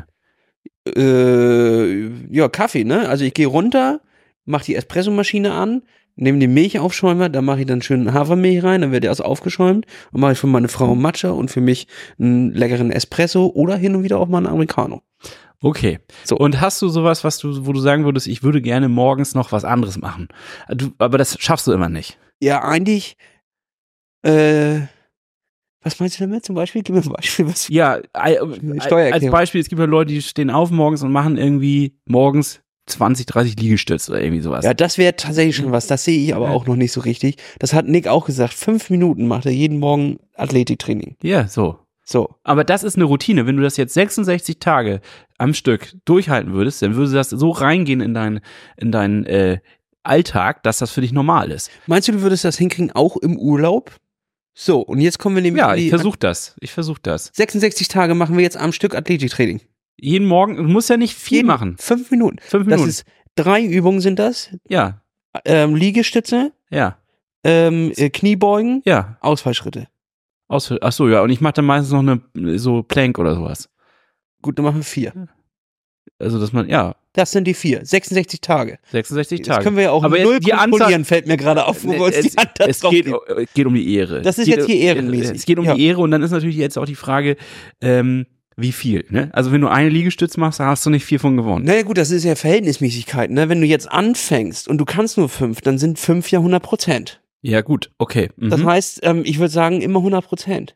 S2: Äh, ja, Kaffee, ne? Also ich gehe runter, mach die Espressomaschine an, nehme den Milchaufschäumer, da mache ich dann schön Hafermilch rein, dann wird der erst aufgeschäumt und mache ich für meine Frau einen Matcha und für mich einen leckeren Espresso oder hin und wieder auch mal einen Americano.
S1: Okay.
S2: So.
S1: Und hast du sowas, was du, wo du sagen würdest, ich würde gerne morgens noch was anderes machen? Du, aber das schaffst du immer nicht.
S2: Ja, eigentlich, äh, was meinst du damit zum Beispiel? Gib mir ein Beispiel, was
S1: Ja, äh,
S2: Steuererklärung.
S1: als Beispiel, es gibt ja Leute, die stehen auf morgens und machen irgendwie morgens zwanzig, dreißig Liegestütze oder irgendwie sowas.
S2: Ja, das wäre tatsächlich schon was, das sehe ich aber auch noch nicht so richtig. Das hat Nick auch gesagt, fünf Minuten macht er jeden Morgen Athletiktraining.
S1: Ja, so.
S2: So.
S1: Aber das ist eine Routine. Wenn du das jetzt sechsundsechzig Tage am Stück durchhalten würdest, dann würde das so reingehen in deinen in deinen äh, Alltag, dass das für dich normal ist.
S2: Meinst du, du würdest das hinkriegen, auch im Urlaub? So, und jetzt kommen wir nämlich
S1: Ja,
S2: in die
S1: ich versuche das. Ich versuche das.
S2: sechsundsechzig Tage machen wir jetzt am Stück Athletiktraining.
S1: Jeden Morgen, du musst ja nicht viel
S2: Jeden-
S1: machen.
S2: Fünf Minuten.
S1: Fünf
S2: Das
S1: Minuten.
S2: ist, drei Übungen sind das.
S1: Ja,
S2: Ähm, Liegestütze,
S1: ja,
S2: ähm, äh, Kniebeugen,
S1: ja.
S2: Ausfallschritte.
S1: Aus, ach so, ja. Und ich mache dann meistens noch eine so Plank oder sowas.
S2: Gut, dann machen wir vier.
S1: Also dass man, ja,
S2: Das sind die vier. sechsundsechzig Tage.
S1: sechsundsechzig
S2: Das
S1: Tage.
S2: können wir ja auch
S1: Aber
S2: null
S1: jetzt die Anzahl-
S2: kontrollieren, fällt mir gerade auf, wo wir uns
S1: es,
S2: die Hand da
S1: es
S2: drauf
S1: geht,
S2: nehmen.
S1: es geht um die Ehre.
S2: Das ist
S1: geht,
S2: jetzt hier ehrenmäßig.
S1: Es geht um
S2: Ja.
S1: die Ehre und dann ist natürlich jetzt auch die Frage, ähm, wie viel, ne? Also wenn du eine Liegestütz machst, dann hast du nicht viel von gewonnen.
S2: Naja gut, das ist ja Verhältnismäßigkeit. Ne? Wenn du jetzt anfängst und du kannst nur fünf, dann sind fünf ja hundert Prozent.
S1: Ja gut, okay. Mhm.
S2: Das heißt, ähm, ich würde sagen, immer hundert Prozent.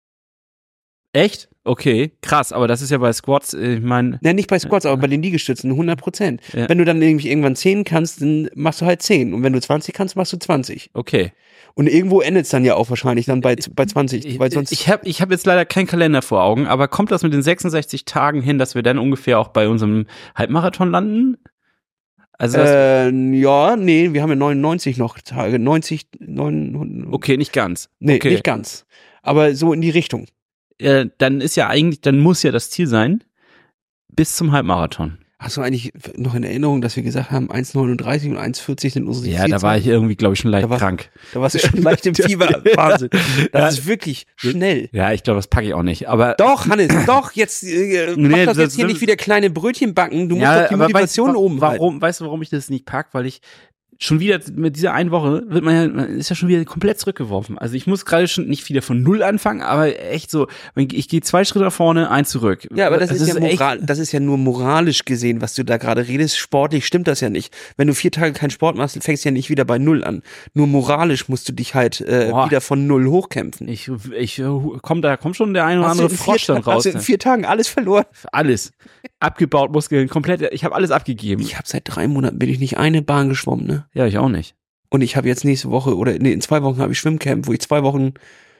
S1: Echt? Okay, krass, aber das ist ja bei Squats, äh, ich meine,
S2: Ja, nicht bei Squats, aber bei den Liegestützen hundert Prozent.
S1: Ja.
S2: Wenn du dann irgendwie irgendwann zehn kannst, dann machst du halt zehn. Und wenn du zwanzig kannst, machst du zwanzig.
S1: okay.
S2: Und irgendwo endet es dann ja auch wahrscheinlich dann bei, bei zwanzig.
S1: Ich,
S2: weil sonst,
S1: ich habe ich hab jetzt leider keinen Kalender vor Augen, aber kommt das mit den sechsundsechzig Tagen hin, dass wir dann ungefähr auch bei unserem Halbmarathon landen? Also das,
S2: äh, ja, nee, wir haben ja neunundneunzig noch Tage. neunzig, neunhundert.
S1: okay, nicht ganz.
S2: Nee,
S1: okay.
S2: nicht ganz. Aber so in die Richtung.
S1: Äh, dann ist ja eigentlich, dann muss ja das Ziel sein, bis zum Halbmarathon.
S2: Hast du eigentlich noch in Erinnerung, dass wir gesagt haben, eins neununddreißig und eins vierzig sind unsere
S1: Ja, da war ich irgendwie, glaube ich, schon leicht
S2: Da war's-
S1: krank.
S2: Da warst du schon leicht im Fieber. Wahnsinn. Das ist wirklich schnell.
S1: Ja, ich glaube, das packe ich auch nicht. Aber
S2: Doch, Hannes, doch, jetzt äh,
S1: Nee,
S2: mach das
S1: das-
S2: jetzt hier
S1: das-
S2: nicht wieder kleine Brötchen backen. Du musst
S1: ja,
S2: doch die
S1: aber
S2: Motivation
S1: weißt, du,
S2: oben halten.
S1: warum, weißt du, warum ich das nicht pack? Weil ich schon wieder mit dieser einen Woche wird man ja, man ist ja schon wieder komplett zurückgeworfen. Also ich muss gerade schon nicht wieder von null anfangen, aber echt so, ich gehe zwei Schritte nach vorne, eins zurück.
S2: Ja, aber das, ist, ja
S1: echt-
S2: moral, das ist ja nur moralisch gesehen, was du da gerade redest. Sportlich stimmt das ja nicht. Wenn du vier Tage keinen Sport machst, fängst du ja nicht wieder bei Null an. Nur moralisch musst du dich halt äh,
S1: Boah.
S2: wieder von Null hochkämpfen.
S1: Ich, ich komm, da kommt schon der ein oder
S2: Hast du
S1: andere
S2: in vier
S1: Frosch dann
S2: Ta-
S1: raus.
S2: Hast du in vier Tagen alles verloren?
S1: Alles. Abgebaut, Muskeln, komplett, ich habe alles abgegeben.
S2: Ich habe seit drei Monaten bin ich nicht eine Bahn geschwommen, ne?
S1: Ja, ich auch nicht.
S2: Und ich habe jetzt nächste Woche oder nee, in zwei Wochen habe ich Schwimmcamp, wo ich zwei Wochen.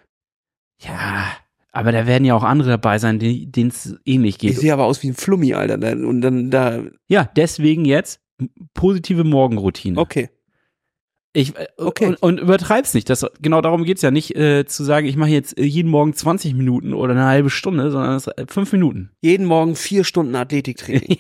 S1: Ja, aber da werden ja auch andere dabei sein, denen es ähnlich
S2: Ich
S1: geht.
S2: sehe aber aus wie ein Flummi, Alter. Da- Und dann da.
S1: Ja, deswegen jetzt positive Morgenroutine.
S2: Okay.
S1: Ich, äh,
S2: Okay.
S1: Und, und übertreib's nicht. Das, genau darum geht's ja nicht, äh, zu sagen, ich mache jetzt äh, jeden Morgen zwanzig Minuten oder eine halbe Stunde, sondern das, äh, fünf Minuten.
S2: Jeden Morgen vier Stunden Athletiktraining.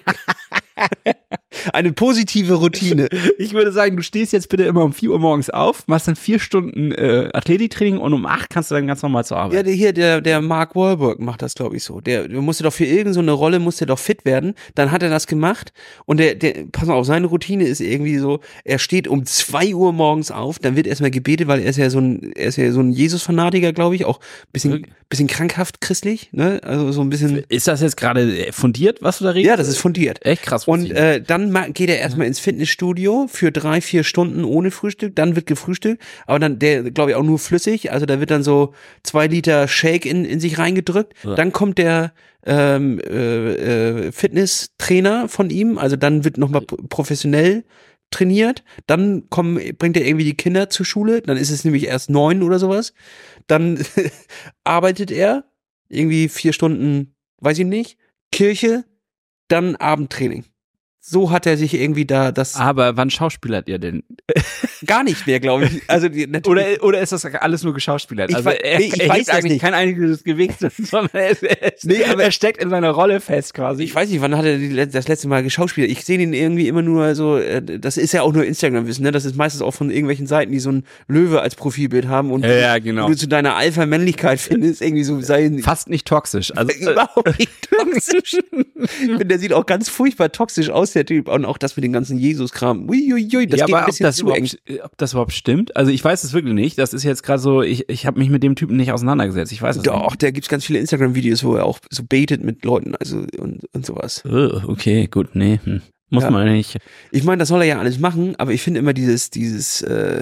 S2: Eine positive Routine.
S1: Ich würde sagen, du stehst jetzt bitte immer um vier Uhr morgens auf, machst dann vier Stunden äh, Athletiktraining und um acht kannst du dann ganz normal zur
S2: Ja,
S1: Arbeit.
S2: der hier, der, der Mark Wahlberg macht das, glaube ich, so. Der, der musste doch für irgendeine so eine Rolle, musste doch fit werden. Dann hat er das gemacht und der, der, pass mal auf, seine Routine ist irgendwie so, er steht um zwei Uhr morgens auf, dann wird erstmal gebetet, weil er ist ja so ein, er ist ja so ein Jesus-Fanatiker, glaube ich, auch bisschen, bisschen krankhaft christlich, ne, also so ein bisschen,
S1: Ist das jetzt gerade äh, fundiert, was du da redest?
S2: ja, das ist fundiert.
S1: echt krass.
S2: Und
S1: fundiert.
S2: äh, dann ma- geht er erstmal ins Fitnessstudio für drei, vier Stunden ohne Frühstück, dann wird gefrühstückt, aber dann der, glaube ich, auch nur flüssig, also da wird dann so zwei Liter Shake in, in sich reingedrückt,
S1: Ja.
S2: dann kommt der ähm, äh, äh, Fitnesstrainer von ihm, also dann wird nochmal professionell trainiert, dann kommen, bringt er irgendwie die Kinder zur Schule, dann ist es nämlich erst neun oder sowas, dann arbeitet er irgendwie vier Stunden, weiß ich nicht, Kirche, dann Abendtraining. So hat er sich irgendwie da das
S1: Aber wann schauspielert ihr denn?
S2: gar nicht mehr, glaube ich. Also die,
S1: Oder, oder ist das alles nur geschauspielert?
S2: Ich
S1: Also
S2: we-
S1: er,
S2: nee, ich
S1: er
S2: weiß
S1: hebt
S2: das
S1: eigentlich
S2: nicht.
S1: kein einziges Gewicht, sondern er, er,
S2: Nee, aber-
S1: er steckt in seiner Rolle fest quasi.
S2: Ich weiß nicht, wann hat er die, das letzte Mal geschauspielert? Ich sehe ihn irgendwie immer nur so, äh, das ist ja auch nur Instagram-Wissen, ne? Das ist meistens auch von irgendwelchen Seiten, die so ein Löwe als Profilbild haben und
S1: Ja, ja, genau.
S2: wo du zu deiner Alpha-Männlichkeit findest, irgendwie so sein.
S1: Fast nicht toxisch. Also, äh,
S2: Überhaupt nicht toxisch. Ich finde, der sieht auch ganz furchtbar toxisch aus, der Typ. Und auch das mit den ganzen Jesus-Kram. Uiuiui, das
S1: ja,
S2: geht
S1: aber
S2: ein
S1: ob
S2: bisschen
S1: das,
S2: zu eng.
S1: überhaupt, ob das überhaupt stimmt? Also ich weiß es wirklich nicht. Das ist jetzt gerade so, ich, ich habe mich mit dem Typen nicht auseinandergesetzt. Ich weiß es
S2: Doch, da gibt's ganz viele Instagram-Videos, wo er auch so baitet mit Leuten, also und, und sowas.
S1: nicht. Uh, okay, gut, nee. Hm. Muss
S2: Ja.
S1: man nicht.
S2: Ich meine, das soll er ja alles machen, aber ich finde immer dieses, dieses, äh,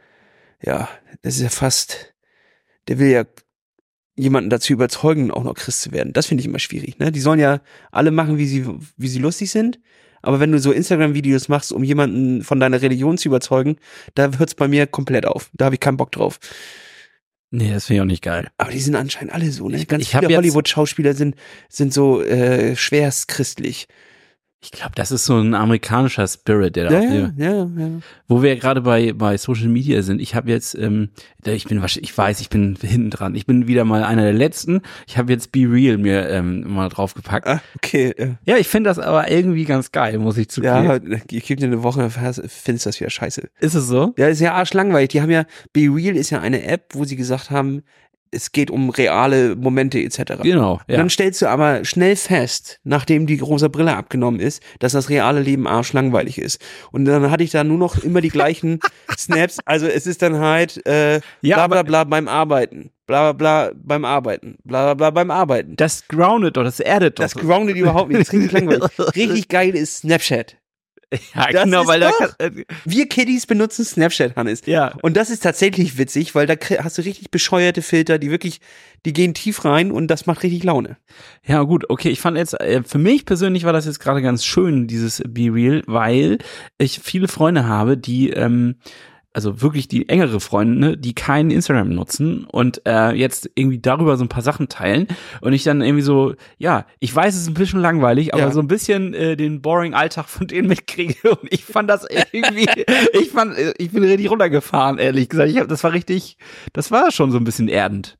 S2: ja, das ist ja fast, der will ja jemanden dazu überzeugen, auch noch Christ zu werden. Das finde ich immer schwierig, ne? Die sollen ja alle machen, wie sie, wie sie lustig sind. Aber wenn du so Instagram-Videos machst, um jemanden von deiner Religion zu überzeugen, da hört's bei mir komplett auf. Da habe ich keinen Bock drauf.
S1: Nee, das finde ich auch nicht geil.
S2: Aber die sind anscheinend alle so, ne? Ganz
S1: ich hab
S2: viele
S1: jetzt-
S2: Hollywood-Schauspieler sind, sind so äh, schwerst christlich.
S1: Ich glaube, das ist so ein amerikanischer Spirit, der da
S2: Ja,
S1: auch
S2: ja,
S1: hier,
S2: ja, ja.
S1: wo wir gerade bei bei Social Media sind. Ich habe jetzt, ähm, ich bin wahrscheinlich, ich weiß, ich bin hinten dran. Ich bin wieder mal einer der Letzten. Ich habe jetzt Be Real mir ähm, mal draufgepackt.
S2: Ah, okay. Ja.
S1: Ja, ich finde das aber irgendwie ganz geil, muss ich zugeben.
S2: Ja, ich gebe dir eine Woche, findest das wieder scheiße.
S1: Ist es so?
S2: Ja, ist ja arschlangweilig. Die haben ja, Be Real ist ja eine App, wo sie gesagt haben, es geht um reale Momente et cetera.
S1: Genau.
S2: Und
S1: Ja.
S2: dann stellst du aber schnell fest, nachdem die rosa Brille abgenommen ist, dass das reale Leben arschlangweilig ist. Und dann hatte ich da nur noch immer die gleichen Snaps. Also es ist dann halt äh,
S1: Ja,
S2: bla bla
S1: aber-
S2: bla beim Arbeiten. Bla bla bla beim Arbeiten. Bla bla bla beim Arbeiten.
S1: Das groundet doch, das erdet doch.
S2: Das groundet überhaupt nicht. Das ist richtig langweilig. Richtig geil ist Snapchat.
S1: ja,
S2: das
S1: genau,
S2: ist
S1: weil da
S2: doch-
S1: kann, äh,
S2: Wir Kiddies benutzen Snapchat, Hannes.
S1: ja.
S2: Und das ist tatsächlich witzig, weil da krie- hast du richtig bescheuerte Filter, die wirklich, die gehen tief rein und das macht richtig Laune.
S1: Ja, gut, okay. Ich fand jetzt, äh, für mich persönlich war das jetzt gerade ganz schön, dieses Be Real, weil ich viele Freunde habe, die, ähm, also wirklich die engere Freunde, die kein Instagram nutzen und äh, jetzt irgendwie darüber so ein paar Sachen teilen und ich dann irgendwie so, ja, ich weiß, es ist ein bisschen langweilig, aber
S2: Ja.
S1: so ein bisschen äh, den boring Alltag von denen mitkriege und ich fand das irgendwie, ich fand, äh, ich bin richtig runtergefahren, ehrlich gesagt. Ich hab, das war richtig, das war schon so ein bisschen erdend.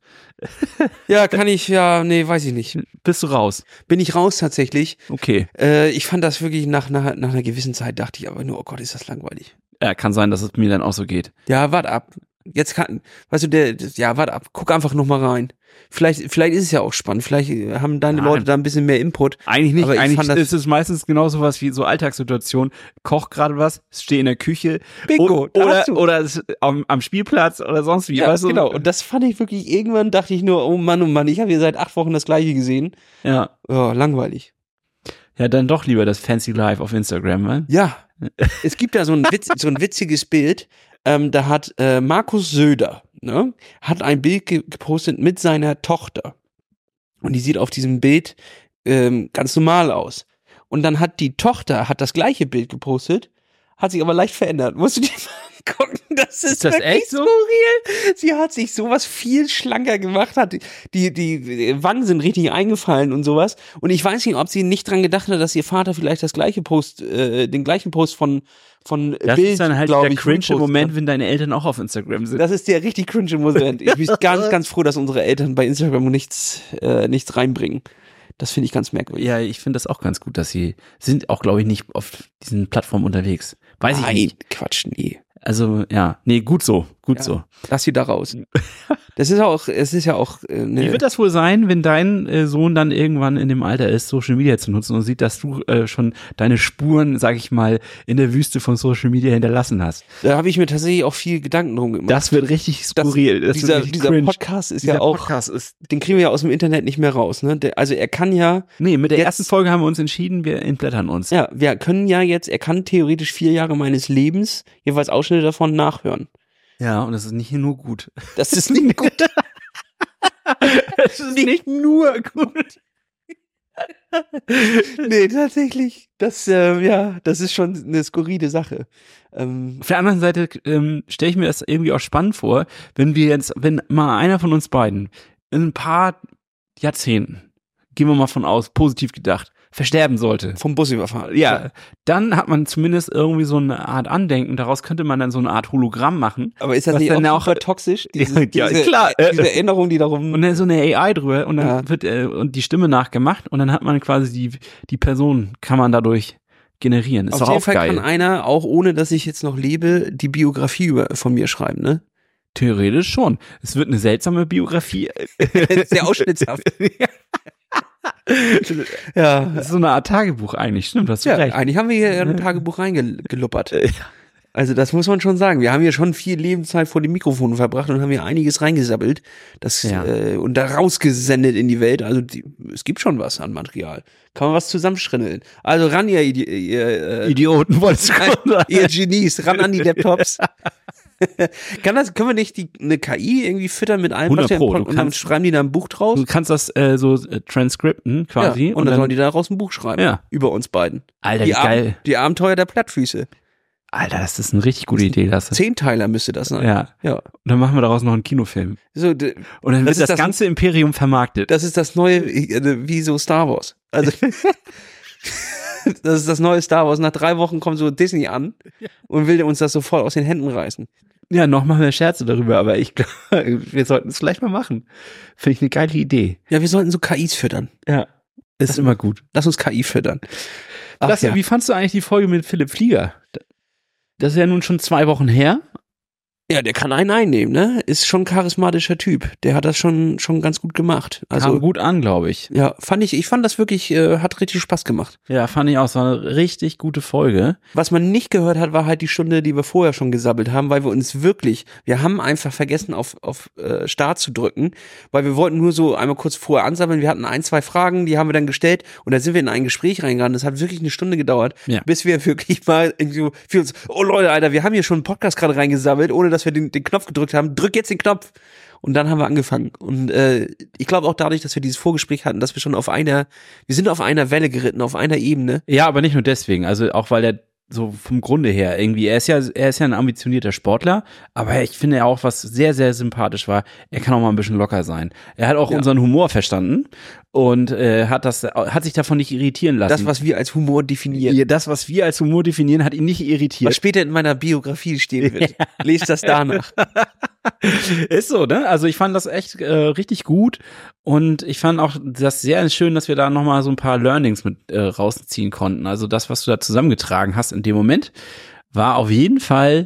S2: Ja, kann ich, ja, nee, weiß ich nicht.
S1: Bist du raus?
S2: Bin ich raus tatsächlich.
S1: Okay.
S2: Äh, ich fand das wirklich nach, nach, nach einer gewissen Zeit, dachte ich aber nur, oh Gott, ist das langweilig.
S1: Ja, kann sein, dass es mir dann auch so geht.
S2: Ja, wart ab. Jetzt kann, weißt du, der, das- ja, wart ab. Guck einfach noch mal rein. Vielleicht, vielleicht ist es ja auch spannend. Vielleicht äh, haben deine
S1: Nein.
S2: Leute da ein bisschen mehr Input.
S1: Eigentlich nicht.
S2: Aber ich
S1: Eigentlich
S2: fand das-
S1: ist es meistens genau sowas wie so Alltagssituation. Koch gerade was, stehe in der Küche.
S2: Bingo,
S1: o-
S2: da
S1: Oder,
S2: hast du.
S1: oder es am, am Spielplatz oder sonst wie.
S2: Ja,
S1: weißt du?
S2: genau. Und das fand ich wirklich, irgendwann dachte ich nur, oh Mann, oh Mann, ich habe hier seit acht Wochen das Gleiche gesehen.
S1: Ja.
S2: Ja, langweilig.
S1: Ja, dann doch lieber das Fancy Life auf Instagram, ne?
S2: Ja, es gibt da so ein, Witz, so ein witziges Bild. Ähm, da hat äh, Markus Söder, ne, hat ein Bild ge gepostet mit seiner Tochter. Und die sieht auf diesem Bild ähm, ganz normal aus. Und dann hat die Tochter hat das gleiche Bild gepostet, hat sich aber leicht verändert. Musst du dir mal gucken, das ist,
S1: Ist das
S2: wirklich
S1: echt so?
S2: skurril. Sie hat sich sowas viel schlanker gemacht, hat die, die, die Wangen sind richtig eingefallen und sowas. Und ich weiß nicht, ob sie nicht dran gedacht hat, dass ihr Vater vielleicht das gleiche Post, äh, den gleichen Post von, von
S1: Das
S2: Bild,
S1: ist dann halt
S2: glaub
S1: der
S2: ich,
S1: cringe
S2: repostet
S1: Moment,
S2: hat.
S1: wenn deine Eltern auch auf Instagram sind.
S2: Das ist der richtig cringe Moment. Ich bin ganz, ganz froh, dass unsere Eltern bei Instagram nichts, äh, nichts reinbringen. Das finde ich ganz merkwürdig.
S1: Ja, ich finde das auch ganz gut, dass sie sind auch, glaube ich, nicht auf diesen Plattformen unterwegs. Weiß ich
S2: Nein,
S1: nicht.
S2: Quatsch, nee.
S1: Also, ja, nee, gut so, gut
S2: Ja.
S1: so.
S2: Lass sie da raus. Das ist auch, es ist ja auch, äh, ne,
S1: Wie wird das wohl sein, wenn dein äh, Sohn dann irgendwann in dem Alter ist, Social Media zu nutzen und sieht, dass du äh, schon deine Spuren, sag ich mal, in der Wüste von Social Media hinterlassen hast?
S2: da habe ich mir tatsächlich auch viel Gedanken drum gemacht.
S1: Das wird richtig skurril. Das
S2: dieser
S1: wird richtig
S2: dieser
S1: cringe.
S2: Podcast ist
S1: Dieser
S2: ja auch,
S1: Podcast ist.
S2: den kriegen wir ja aus dem Internet nicht mehr raus. Ne? Der, also er kann ja,
S1: Nee, mit der
S2: Jetzt-
S1: ersten Folge haben wir uns entschieden, wir entblättern uns.
S2: ja, wir können ja jetzt, er kann theoretisch vier Jahre meines Lebens, jeweils Ausschnitte davon, nachhören.
S1: Ja, und das ist nicht nur gut.
S2: Das ist nicht gut.
S1: Es ist nicht nur gut.
S2: Nee, tatsächlich. Das, äh, ja, das ist schon eine skurrile Sache. Ähm,
S1: Auf der anderen Seite ähm, stelle ich mir das irgendwie auch spannend vor, wenn wir jetzt, wenn mal einer von uns beiden in ein paar Jahrzehnten, gehen wir mal von aus, positiv gedacht, versterben sollte.
S2: Vom Bus überfahren.
S1: Ja, dann hat man zumindest irgendwie so eine Art Andenken. Daraus könnte man dann so eine Art Hologramm machen.
S2: Aber ist das
S1: was
S2: nicht
S1: dann
S2: auch
S1: auch
S2: super toxisch? Diese,
S1: ja,
S2: diese,
S1: klar.
S2: Diese Erinnerung, die darum...
S1: Und dann so eine A I drüber und dann
S2: Ja.
S1: wird äh, und die Stimme nachgemacht und dann hat man quasi die die Person, kann man dadurch generieren. Ist
S2: Auf
S1: doch
S2: jeden
S1: auch
S2: Fall
S1: geil.
S2: kann einer, auch ohne dass ich jetzt noch lebe, die Biografie über, von mir schreiben, ne?
S1: Theoretisch schon. Es wird eine seltsame Biografie.
S2: Sehr ausschnittshaft. Ja,
S1: Das ist so eine Art Tagebuch eigentlich, stimmt, hast du
S2: ja,
S1: recht.
S2: eigentlich haben wir hier ein Tagebuch reingeluppert.
S1: Ja.
S2: Also das muss man schon sagen. Wir haben hier schon viel Lebenszeit vor dem Mikrofon verbracht und haben hier einiges reingesabbelt das,
S1: Ja.
S2: äh, und da rausgesendet in die Welt. Also die, es gibt schon was an Material. Kann man was zusammenschrinneln. Also ran, ihr, Idi ihr, äh,
S1: Idioten, wolltest du gerade sagen.
S2: ihr Genies, ran an die Laptops. Kann das, können wir nicht die, eine K I irgendwie füttern mit allem,
S1: hundert
S2: was wir
S1: Pro,
S2: im
S1: du
S2: Pod- und dann
S1: kannst-
S2: schreiben die da ein Buch draus?
S1: Du kannst das äh, so äh, transcripten quasi.
S2: Ja, und, dann sollen die daraus ein Buch schreiben.
S1: Ja.
S2: Über uns beiden.
S1: Alter,
S2: die,
S1: wie geil.
S2: Ab die Abenteuer der Plattfüße.
S1: Alter, das ist eine richtig gute Idee. Das ist,
S2: Zehnteiler müsste das sein.
S1: ja.
S2: Ja.
S1: Und dann machen wir daraus noch einen Kinofilm.
S2: So, d-
S1: Und dann
S2: Das
S1: wird
S2: ist
S1: das,
S2: das-
S1: ganze Imperium vermarktet.
S2: das ist das neue, äh, wie so Star Wars. Also, das ist das neue Star Wars. Nach drei Wochen kommt so Disney an und will uns das sofort aus den Händen reißen.
S1: Ja, noch machen wir Scherze darüber, aber ich glaube, wir sollten es vielleicht mal machen. Finde ich eine geile Idee.
S2: Ja, wir sollten so K Is füttern.
S1: Ja. Das ist immer gut.
S2: Lass uns K I füttern. Ach,
S1: Lasse,
S2: ja.
S1: wie fandst du eigentlich die Folge mit Philipp Flieger? Das ist ja nun schon zwei Wochen her.
S2: Ja, der kann einen einnehmen, ne? Ist schon ein charismatischer Typ. Der hat das schon, schon ganz gut gemacht.
S1: Also
S2: Also,
S1: kam gut an, glaube ich.
S2: ja, fand ich, ich fand das wirklich, äh, hat richtig Spaß gemacht.
S1: Ja, fand ich auch so eine richtig gute Folge.
S2: Was man nicht gehört hat, war halt die Stunde, die wir vorher schon gesabbelt haben, weil wir uns wirklich, wir haben einfach vergessen, auf, auf äh, Start zu drücken, weil wir wollten nur so einmal kurz vorher ansammeln. Wir hatten ein, zwei Fragen, die haben wir dann gestellt und dann sind wir in ein Gespräch reingegangen. Das hat wirklich eine Stunde gedauert,
S1: Ja.
S2: bis wir wirklich mal irgendwie so für uns, oh Leute, Alter, wir haben hier schon einen Podcast gerade reingesammelt, ohne dass wir den, den Knopf gedrückt haben. Drück jetzt den Knopf. Und dann haben wir angefangen. Und äh, ich glaube auch dadurch, dass wir dieses Vorgespräch hatten, dass wir schon auf einer, wir sind auf einer Welle geritten, auf einer Ebene.
S1: Ja, aber nicht nur deswegen. Also auch weil der so vom Grunde her irgendwie, er ist ja, er ist ja ein ambitionierter Sportler, aber ich finde ja auch, was sehr, sehr sympathisch war, er kann auch mal ein bisschen locker sein. Er hat auch
S2: Ja.
S1: unseren Humor verstanden und äh, hat das, hat sich davon nicht irritieren lassen.
S2: Das, was wir als Humor definieren.
S1: Ja, das, was wir als Humor definieren, hat ihn nicht
S2: Was
S1: irritiert.
S2: später in meiner Biografie stehen wird. Lest das danach.
S1: Ist so, ne? Also ich fand das echt äh, richtig gut und ich fand auch das sehr schön, dass wir da nochmal so ein paar Learnings mit äh, rausziehen konnten. Also das, was du da zusammengetragen hast in dem Moment, war auf jeden Fall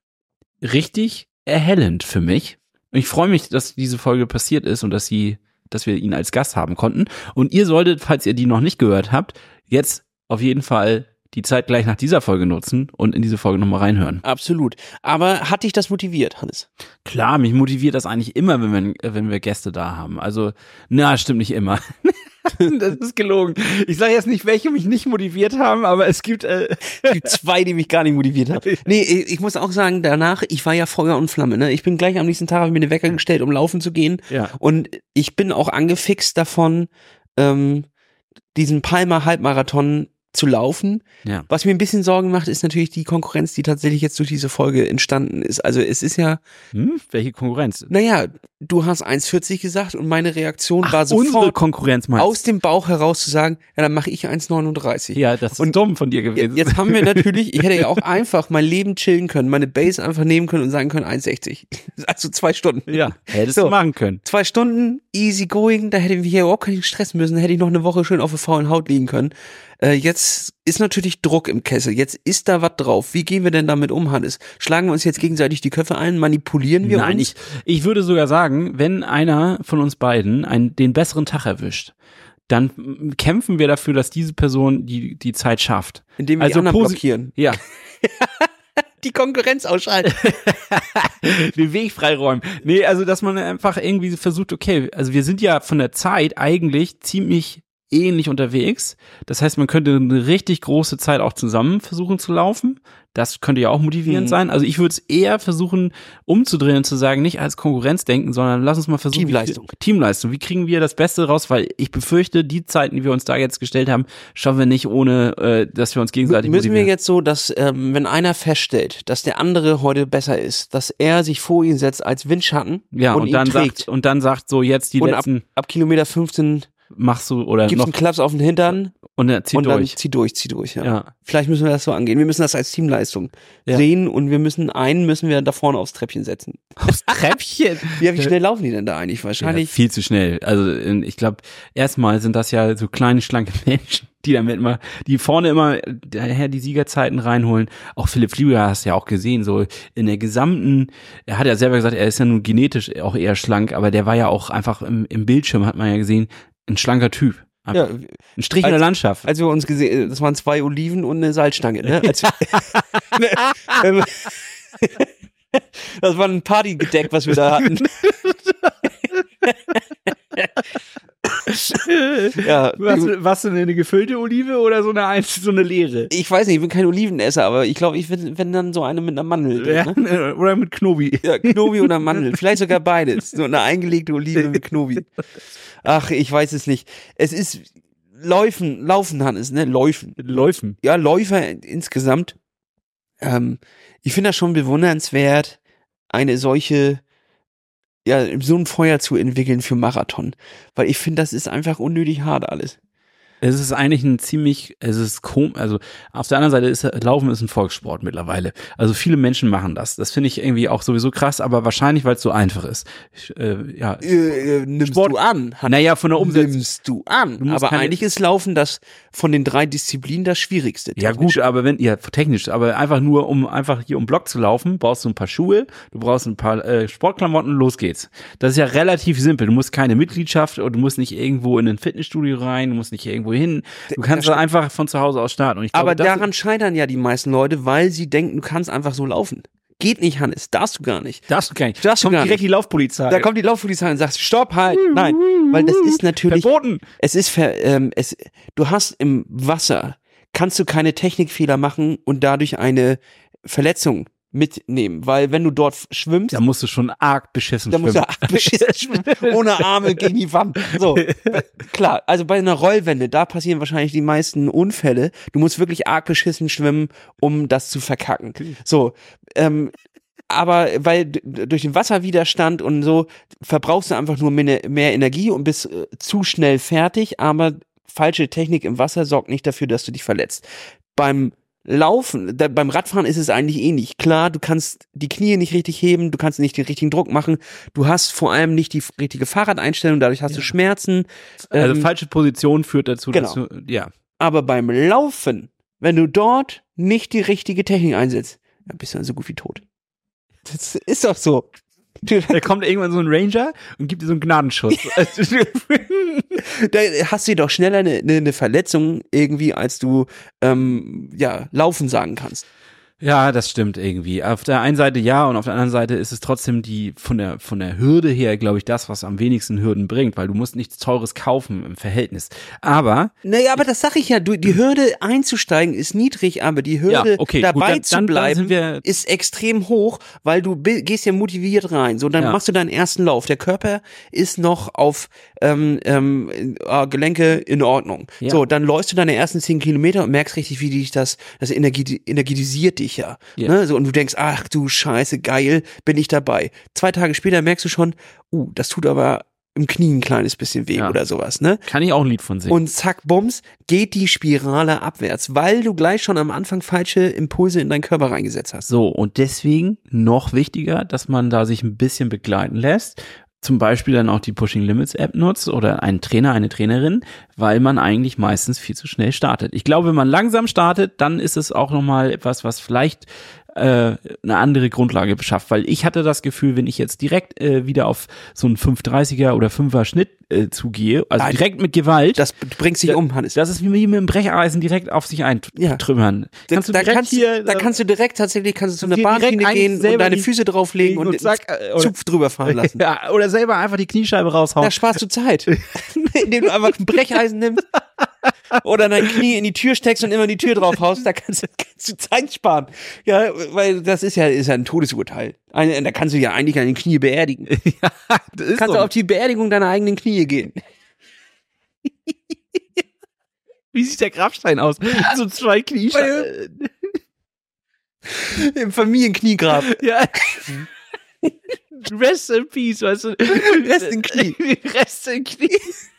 S1: richtig erhellend für mich. Und ich freue mich, dass diese Folge passiert ist und dass sie, dass wir ihn als Gast haben konnten. Und ihr solltet, falls ihr die noch nicht gehört habt, jetzt auf jeden Fall die Zeit gleich nach dieser Folge nutzen und in diese Folge nochmal reinhören.
S2: Absolut. Aber hat dich das motiviert, Hannes?
S1: Klar, mich motiviert das eigentlich immer, wenn wir, wenn wir Gäste da haben. Also, na, stimmt nicht immer. Das ist gelogen. Ich sage jetzt nicht, welche mich nicht motiviert haben, aber es gibt äh
S2: Es gibt zwei, die mich gar nicht motiviert haben. Nee, ich ich muss auch sagen, danach, ich war ja Feuer und Flamme, ne? Ich bin gleich am nächsten Tag, habe ich mir den Wecker gestellt, um laufen zu gehen.
S1: Ja.
S2: Und ich bin auch angefixt davon, ähm, diesen Palmer Halbmarathon zu laufen.
S1: Ja.
S2: Was mir ein bisschen Sorgen macht, ist natürlich die Konkurrenz, die tatsächlich jetzt durch diese Folge entstanden ist. Also es ist ja,
S1: Hm? Welche Konkurrenz?
S2: naja, du hast eins vierzig gesagt und meine Reaktion
S1: Ach,
S2: war
S1: unsere
S2: sofort
S1: Konkurrenz meinst
S2: aus dem Bauch heraus zu sagen, ja, dann mache ich eins neununddreißig.
S1: Ja, das ist
S2: Und
S1: dumm von dir gewesen.
S2: Jetzt haben wir natürlich, ich hätte ja auch einfach mein Leben chillen können, meine Base einfach nehmen können und sagen können eins sechzig. Also zwei Stunden.
S1: ja, hättest
S2: So.
S1: du machen können.
S2: Zwei Stunden, easy going, da hätten wir hier überhaupt keinen Stress müssen, da hätte ich noch eine Woche schön auf der faulen Haut liegen können. Äh, jetzt ist natürlich Druck im Kessel, jetzt ist da was drauf. Wie gehen wir denn damit um, Hannes? Schlagen wir uns jetzt gegenseitig die Köpfe ein, manipulieren wir
S1: Nein,
S2: uns?
S1: ich, ich würde sogar sagen, wenn einer von uns beiden einen, den besseren Tag erwischt, dann mm, kämpfen wir dafür, dass diese Person die, die Zeit schafft.
S2: Indem wir
S1: also
S2: die anderen
S1: posi-
S2: blockieren.
S1: Ja,
S2: Die Konkurrenz ausschalten.
S1: den Weg freiräumen. Nee, also dass man einfach irgendwie versucht, okay, also wir sind ja von der Zeit eigentlich ziemlich ähnlich unterwegs. Das heißt, man könnte eine richtig große Zeit auch zusammen versuchen zu laufen. Das könnte ja auch motivierend
S2: Mhm.
S1: sein. Also ich würde es eher versuchen umzudrehen und zu sagen, nicht als Konkurrenz denken, sondern lass uns mal versuchen.
S2: Teamleistung.
S1: Wie, Teamleistung. Wie kriegen wir das Beste raus? Weil ich befürchte, die Zeiten, die wir uns da jetzt gestellt haben, schaffen wir nicht, ohne dass äh, dass wir uns gegenseitig
S2: Müssen wir
S1: motivieren.
S2: jetzt so, dass ähm, wenn einer feststellt, dass der andere heute besser ist, dass er sich vor ihn setzt als Windschatten
S1: Ja,
S2: und,
S1: und,
S2: ihn
S1: dann
S2: trägt.
S1: sagt, und dann sagt so jetzt die
S2: und ab,
S1: letzten
S2: ab Kilometer fünfzehn
S1: machst du oder
S2: gibst
S1: noch
S2: einen Klaps auf den Hintern
S1: und er zieht
S2: und dann
S1: durch.
S2: zieh durch, zieh durch. Ja.
S1: Ja.
S2: Vielleicht müssen wir das so angehen. Wir müssen das als Teamleistung
S1: Ja.
S2: sehen und wir müssen einen müssen wir da vorne aufs Treppchen setzen.
S1: Aufs Treppchen.
S2: Ja, wie schnell laufen die denn da eigentlich?
S1: Ja,
S2: Wahrscheinlich.
S1: viel zu schnell. Also in- ich glaube, erstmal sind das ja so kleine, schlanke Menschen, die damit immer, die vorne immer daher die Siegerzeiten reinholen. Auch Philipp Flieger hast du ja auch gesehen, so in der gesamten, er hat ja selber gesagt, er ist ja nun genetisch auch eher schlank, aber der war ja auch einfach im, im Bildschirm, hat man ja gesehen, ein schlanker Typ.
S2: Ja,
S1: Ein Strich in der
S2: als-
S1: Landschaft.
S2: als wir uns gesehen, das waren zwei Oliven und eine Salzstange, ne? Als, das war ein Partygedeck, was wir da hatten. Ja,
S1: Was, was denn eine gefüllte Olive oder so eine eins, so eine leere?
S2: ich weiß nicht, ich bin kein Olivenesser, aber ich glaube, ich bin, wenn dann so eine mit einer Mandel.
S1: Ja,
S2: Ne?
S1: oder mit Knobi.
S2: Ja, Knobi oder Mandel. Vielleicht sogar beides. So eine eingelegte Olive mit Knobi. Ach, ich weiß es nicht. Es ist Läufen, Laufen, Hannes, ne? Läufen.
S1: Läufen.
S2: Ja, Läufer insgesamt. Ähm, ich finde das schon bewundernswert, eine solche, ja, so ein Feuer zu entwickeln für Marathon. Weil ich finde, das ist einfach unnötig hart alles.
S1: Es ist eigentlich ein ziemlich, es ist komisch, also auf der anderen Seite ist Laufen ist ein Volkssport mittlerweile. Also viele Menschen machen das. Das finde ich irgendwie auch sowieso krass, aber wahrscheinlich, weil es so einfach ist. Ich, äh, ja.
S2: Äh, äh, nimmst
S1: Sport-
S2: du an. Hannes.
S1: Naja, von der Umsetzung.
S2: Nimmst du an.
S1: Du musst
S2: aber
S1: keine-
S2: eigentlich ist Laufen das von den drei Disziplinen das Schwierigste.
S1: Ja gut, aber wenn, ja technisch, aber einfach nur, um einfach hier um Block zu laufen, brauchst du ein paar Schuhe, du brauchst ein paar äh, Sportklamotten, los geht's. Das ist ja relativ simpel. Du musst keine Mitgliedschaft oder du musst nicht irgendwo in ein Fitnessstudio rein, du musst nicht irgendwo hin. Du kannst da einfach von zu Hause aus starten. Und ich glaube,
S2: Aber
S1: das,
S2: daran scheitern ja die meisten Leute, weil sie denken, du kannst einfach so laufen. Geht nicht, Hannes. Darfst du gar nicht.
S1: darfst du gar nicht.
S2: Darfst du
S1: Kommt
S2: gar
S1: direkt
S2: nicht.
S1: die Laufpolizei.
S2: Da kommt die Laufpolizei und sagt, stopp, halt. Nein, weil das ist natürlich,
S1: verboten.
S2: es ist, ver, ähm, es, du hast im Wasser, kannst du keine Technikfehler machen und dadurch eine Verletzung mitnehmen. Weil wenn du dort schwimmst,
S1: Da musst du schon arg beschissen
S2: da musst
S1: schwimmen.
S2: du beschissen schwimmen, ohne Arme gegen die Wand. So, klar, also bei einer Rollwende, da passieren wahrscheinlich die meisten Unfälle. Du musst wirklich arg beschissen schwimmen, um das zu verkacken. So, ähm, aber weil d- durch den Wasserwiderstand und so verbrauchst du einfach nur mehr, mehr Energie und bist äh, zu schnell fertig, aber falsche Technik im Wasser sorgt nicht dafür, dass du dich verletzt. Beim Laufen, da, beim Radfahren ist es eigentlich ähnlich. Klar, du kannst die Knie nicht richtig heben, du kannst nicht den richtigen Druck machen, du hast vor allem nicht die f- richtige Fahrradeinstellung, dadurch hast du Schmerzen.
S1: Also
S2: Ähm,
S1: falsche Position führt dazu,
S2: genau.
S1: dass du, ja.
S2: aber beim Laufen, wenn du dort nicht die richtige Technik einsetzt, dann bist du dann so gut wie tot. Das ist doch so. Du,
S1: Da kommt irgendwann so ein Ranger und gibt dir so einen Gnadenschuss.
S2: da hast du doch schneller eine, eine, eine Verletzung irgendwie, als du ähm, ja laufen sagen kannst.
S1: Ja, das stimmt irgendwie. Auf der einen Seite ja und auf der anderen Seite ist es trotzdem die von der von der Hürde her, glaube ich, das, was am wenigsten Hürden bringt, weil du musst nichts Teures kaufen im Verhältnis. Aber
S2: Naja, aber das sag ich ja, du, die Hürde einzusteigen ist niedrig, aber die Hürde
S1: Ja, okay, gut,
S2: dabei
S1: dann-
S2: zu
S1: dann- dann
S2: bleiben
S1: sind wir-
S2: ist extrem hoch, weil du bi- gehst ja motiviert rein. So, dann
S1: Ja.
S2: machst du deinen ersten Lauf. Der Körper ist noch auf ähm, ähm, äh, Gelenke in Ordnung.
S1: Ja.
S2: So, dann läufst du deine ersten zehn Kilometer und merkst richtig, wie dich das, das energi energetisiert dich ja.
S1: Ja.
S2: Ne? So, und du denkst, ach du Scheiße, geil, bin ich dabei. Zwei Tage später merkst du schon, uh, das tut aber im Knie ein kleines bisschen weh
S1: Ja.
S2: oder sowas, ne?
S1: kann ich auch ein Lied von singen.
S2: Und zack, bums, geht die Spirale abwärts, weil du gleich schon am Anfang falsche Impulse in deinen Körper reingesetzt hast.
S1: So, und deswegen noch wichtiger, dass man da sich ein bisschen begleiten lässt. Zum Beispiel dann auch die Pushing Limits App nutzt oder einen Trainer, eine Trainerin, weil man eigentlich meistens viel zu schnell startet. Ich glaube, wenn man langsam startet, dann ist es auch nochmal etwas, was vielleicht äh, eine andere Grundlage beschafft, weil ich hatte das Gefühl, wenn ich jetzt direkt äh, wieder auf so einen fünf dreißiger oder fünfer Schnitt äh, zugehe, also
S2: Nein.
S1: direkt mit Gewalt,
S2: Das bringt sich
S1: Da-
S2: um, Hannes.
S1: das ist wie mit einem Brecheisen direkt auf sich
S2: Ja.
S1: eintrümmern. Kannst du
S2: da,
S1: direkt
S2: kannst,
S1: hier,
S2: da kannst du direkt tatsächlich kannst du zu einer
S1: dir direkt
S2: Bahnschiene
S1: eigentlich
S2: gehen und
S1: selber
S2: deine
S1: die-
S2: Füße drauflegen und,
S1: und
S2: den
S1: zack, äh, oder-
S2: Zug drüber fahren lassen.
S1: ja, oder selber einfach die Kniescheibe raushauen.
S2: Da sparst du Zeit, indem du einfach ein Brecheisen nimmst oder dein Knie in die Tür steckst und immer die Tür drauf haust, da kannst, du- kannst du Zeit sparen. Ja, weil das ist ja, ist ja ein Todesurteil. Ein, da kannst du ja eigentlich deine Knie beerdigen.
S1: Ja, das ist
S2: Kannst
S1: so.
S2: du auf die Beerdigung deiner eigenen Knie gehen.
S1: Wie sieht der Grabstein aus? So zwei Kniescheiben.
S2: Im Familienkniegrab.
S1: Ja. Rest in Peace, weißt du?
S2: Rest in Knie.
S1: Rest in Knie.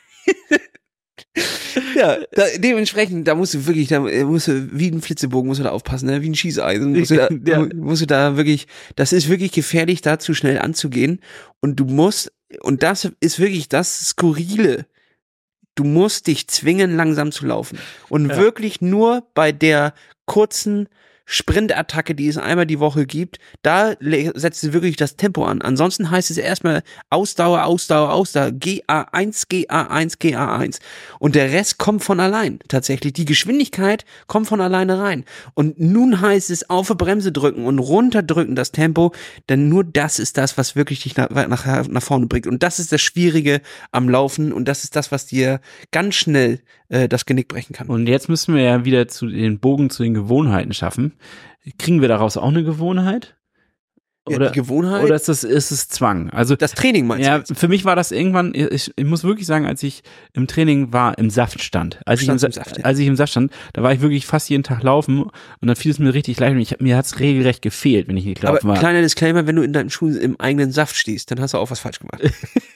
S2: Ja, da, dementsprechend, da musst du wirklich, da musst du, wie ein Flitzebogen musst du da aufpassen, ne? Wie ein Schießeisen. Musst du, da,
S1: Ja.
S2: musst du da wirklich, das ist wirklich gefährlich, da zu schnell anzugehen. Und du musst, und das ist wirklich das Skurrile, du musst dich zwingen, langsam zu laufen. Und
S1: Ja.
S2: wirklich nur bei der kurzen Sprintattacke, die es einmal die Woche gibt, da le- setzt du wirklich das Tempo an. Ansonsten heißt es erstmal Ausdauer, Ausdauer, Ausdauer, G A eins, G A eins, G A eins. Und der Rest kommt von allein. Tatsächlich, die Geschwindigkeit kommt von alleine rein. Und nun heißt es auf die Bremse drücken und runterdrücken das Tempo, denn nur das ist das, was wirklich dich nach, nach, nach vorne bringt. Und das ist das Schwierige am Laufen und das ist das, was dir ganz schnell äh, das Genick brechen kann.
S1: Und jetzt müssen wir ja wieder zu den Bogen zu den Gewohnheiten schaffen. Kriegen wir daraus auch eine Gewohnheit?
S2: Ja,
S1: Oder,
S2: die Gewohnheit,
S1: oder ist es, ist es Zwang? Also,
S2: das Training meinst
S1: ja,
S2: du jetzt?
S1: für mich war das irgendwann, ich, ich muss wirklich sagen, als ich im Training war, im Saft stand, als ich im,
S2: Standst
S1: Sa-
S2: im Saft, ja.
S1: als ich im Saft stand, da war ich wirklich fast jeden Tag laufen und dann fiel es mir richtig leicht und ich, mir hat es regelrecht gefehlt, wenn ich nicht
S2: Aber
S1: laufen war.
S2: kleiner Disclaimer, wenn du in deinem Schuh im eigenen Saft stehst, dann hast du auch was falsch gemacht.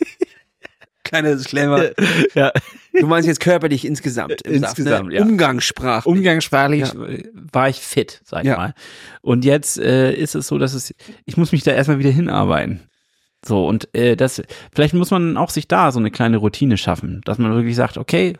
S2: Kleiner Disclaimer.
S1: Ja.
S2: Du meinst jetzt körperlich insgesamt im
S1: Insgesamt,
S2: Saft, ne?
S1: ja.
S2: Umgangssprachlich.
S1: Umgangssprachlich
S2: Ja.
S1: äh, war ich fit, sag ich
S2: Ja.
S1: mal. Und jetzt äh, ist es so, dass es, ich muss mich da erstmal wieder hinarbeiten. So, und äh, das, vielleicht muss man auch sich da so eine kleine Routine schaffen, dass man wirklich sagt, okay,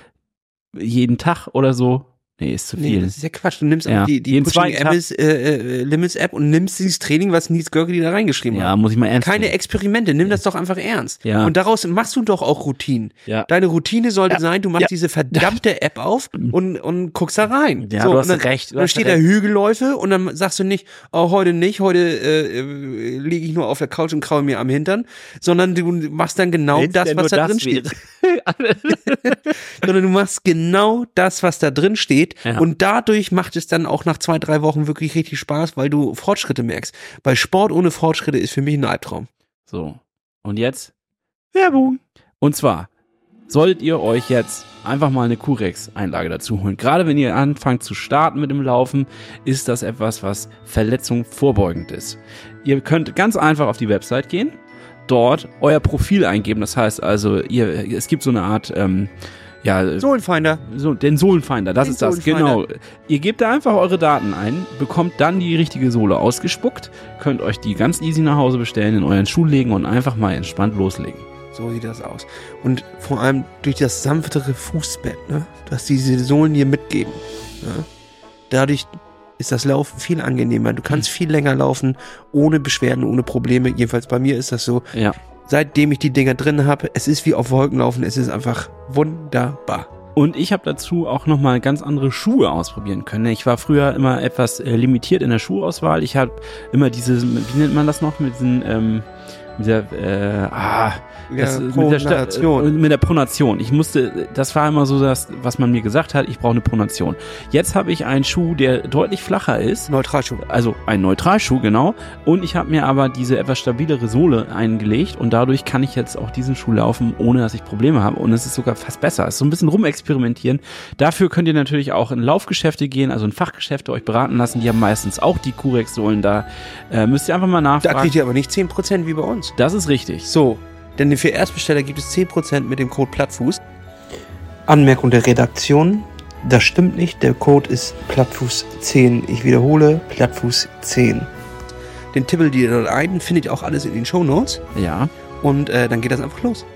S1: jeden Tag oder so, nee, ist zu
S2: Nee,
S1: viel.
S2: das ist ja Quatsch. Du nimmst
S1: Ja.
S2: auch die, die
S1: Jeden
S2: Pushing
S1: zweiten Tag.
S2: Limits, äh, äh, Limits App und nimmst dieses Training, was Nils Görke da reingeschrieben
S1: Ja,
S2: hat.
S1: muss ich mal ernst
S2: Keine
S1: nehmen.
S2: Experimente, nimm das doch einfach ernst.
S1: Ja.
S2: Und daraus machst du doch auch Routinen.
S1: Ja.
S2: Deine Routine sollte
S1: Ja.
S2: sein, du machst
S1: Ja.
S2: diese verdammte App auf und, und guckst da rein.
S1: Ja,
S2: so,
S1: du hast
S2: und dann,
S1: recht, du
S2: Dann
S1: hast
S2: steht
S1: recht.
S2: da Hügelläufe und dann sagst du nicht, oh, heute nicht, heute äh, äh, liege ich nur auf der Couch und kraue mir am Hintern, sondern du machst dann genau
S1: Wenn's
S2: das,
S1: denn
S2: was
S1: nur
S2: da
S1: das
S2: drin steht.
S1: wäre.
S2: Sondern du machst genau das, was da drin steht.
S1: Ja.
S2: Und dadurch macht es dann auch nach zwei, drei Wochen wirklich richtig Spaß, weil du Fortschritte merkst. Weil Sport ohne Fortschritte ist für mich ein Albtraum.
S1: So, und jetzt Werbung. Und zwar solltet ihr euch jetzt einfach mal eine Curex-Einlage dazu holen. Gerade wenn ihr anfangt zu starten mit dem Laufen, ist das etwas, was Verletzung vorbeugend ist. Ihr könnt ganz einfach auf die Website gehen, dort euer Profil eingeben. Das heißt also, ihr, es gibt so eine Art, ähm, ja,
S2: Sohlenfinder.
S1: so, den Sohlenfinder, das
S2: Den
S1: ist das,
S2: Sohlenfinder.
S1: genau. Ihr gebt da einfach eure Daten ein, bekommt dann die richtige Sohle ausgespuckt, könnt euch die ganz easy nach Hause bestellen, in euren Schuh legen und einfach mal entspannt loslegen.
S2: So sieht das aus. Und vor allem durch das sanftere Fußbett, ne, dass diese Sohlen dir mitgeben. Ne? Dadurch ist das Laufen viel angenehmer. Du kannst viel länger laufen, ohne Beschwerden, ohne Probleme. Jedenfalls bei mir ist das so.
S1: Ja.
S2: Seitdem ich die Dinger drin habe, es ist wie auf Wolken laufen. Es ist einfach wunderbar.
S1: Und ich habe dazu auch nochmal ganz andere Schuhe ausprobieren können. Ich war früher immer etwas äh, limitiert in der Schuhauswahl. Ich habe immer diese, wie nennt man das noch, mit diesen, ähm, mit der, äh, ah, das,
S2: Ja,
S1: mit, der Sta-
S2: Pronation.
S1: äh, mit der Pronation. Ich musste, das war immer so das, was man mir gesagt hat, ich brauche eine Pronation. Jetzt habe ich einen Schuh, der deutlich flacher ist.
S2: Neutralschuh.
S1: Also ein Neutralschuh, genau. Und ich habe mir aber diese etwas stabilere Sohle eingelegt und dadurch kann ich jetzt auch diesen Schuh laufen, ohne dass ich Probleme habe. Und es ist sogar fast besser. Es ist so ein bisschen rumexperimentieren. Dafür könnt ihr natürlich auch in Laufgeschäfte gehen, also in Fachgeschäfte euch beraten lassen. Die haben meistens auch die Curex-Sohlen da. Äh, müsst ihr einfach mal
S2: Da
S1: nachfragen.
S2: kriegt ihr aber nicht zehn Prozent wie bei uns.
S1: Das ist richtig.
S2: So, denn für Erstbesteller gibt es zehn Prozent mit dem Code Plattfuß. Anmerkung der Redaktion. Das stimmt nicht. Der Code ist Plattfuß zehn. Ich wiederhole, Plattfuß zehn. Den tippelt ihr dort ein, findet ihr auch alles in den Shownotes.
S1: Ja.
S2: Und äh, dann geht das einfach los.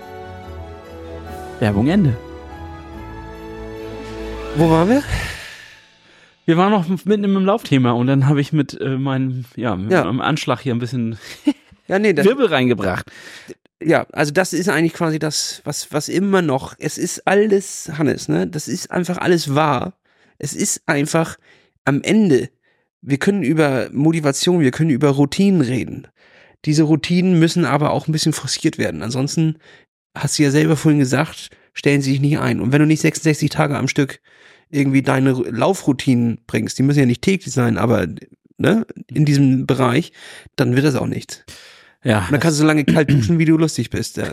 S1: Werbung Ende.
S2: Wo waren wir?
S1: Wir waren noch mitten im Laufthema und dann habe ich mit äh, meinem, ja, mit
S2: Ja.
S1: meinem Anschlag hier ein bisschen
S2: Ja, nee, das,
S1: Wirbel reingebracht.
S2: ja, also das ist eigentlich quasi das, was, was immer noch, es ist alles, Hannes, ne, das ist einfach alles wahr. Es ist einfach am Ende, wir können über Motivation, wir können über Routinen reden. Diese Routinen müssen aber auch ein bisschen forciert werden. Ansonsten hast du ja selber vorhin gesagt, stellen sie sich nicht ein. Und wenn du nicht sechsundsechzig Tage am Stück irgendwie deine Laufroutinen bringst, die müssen ja nicht täglich sein, aber ne, in diesem Bereich, dann wird das auch nichts.
S1: Ja.
S2: Und dann kannst du so lange kalt duschen, wie du lustig bist. Ja.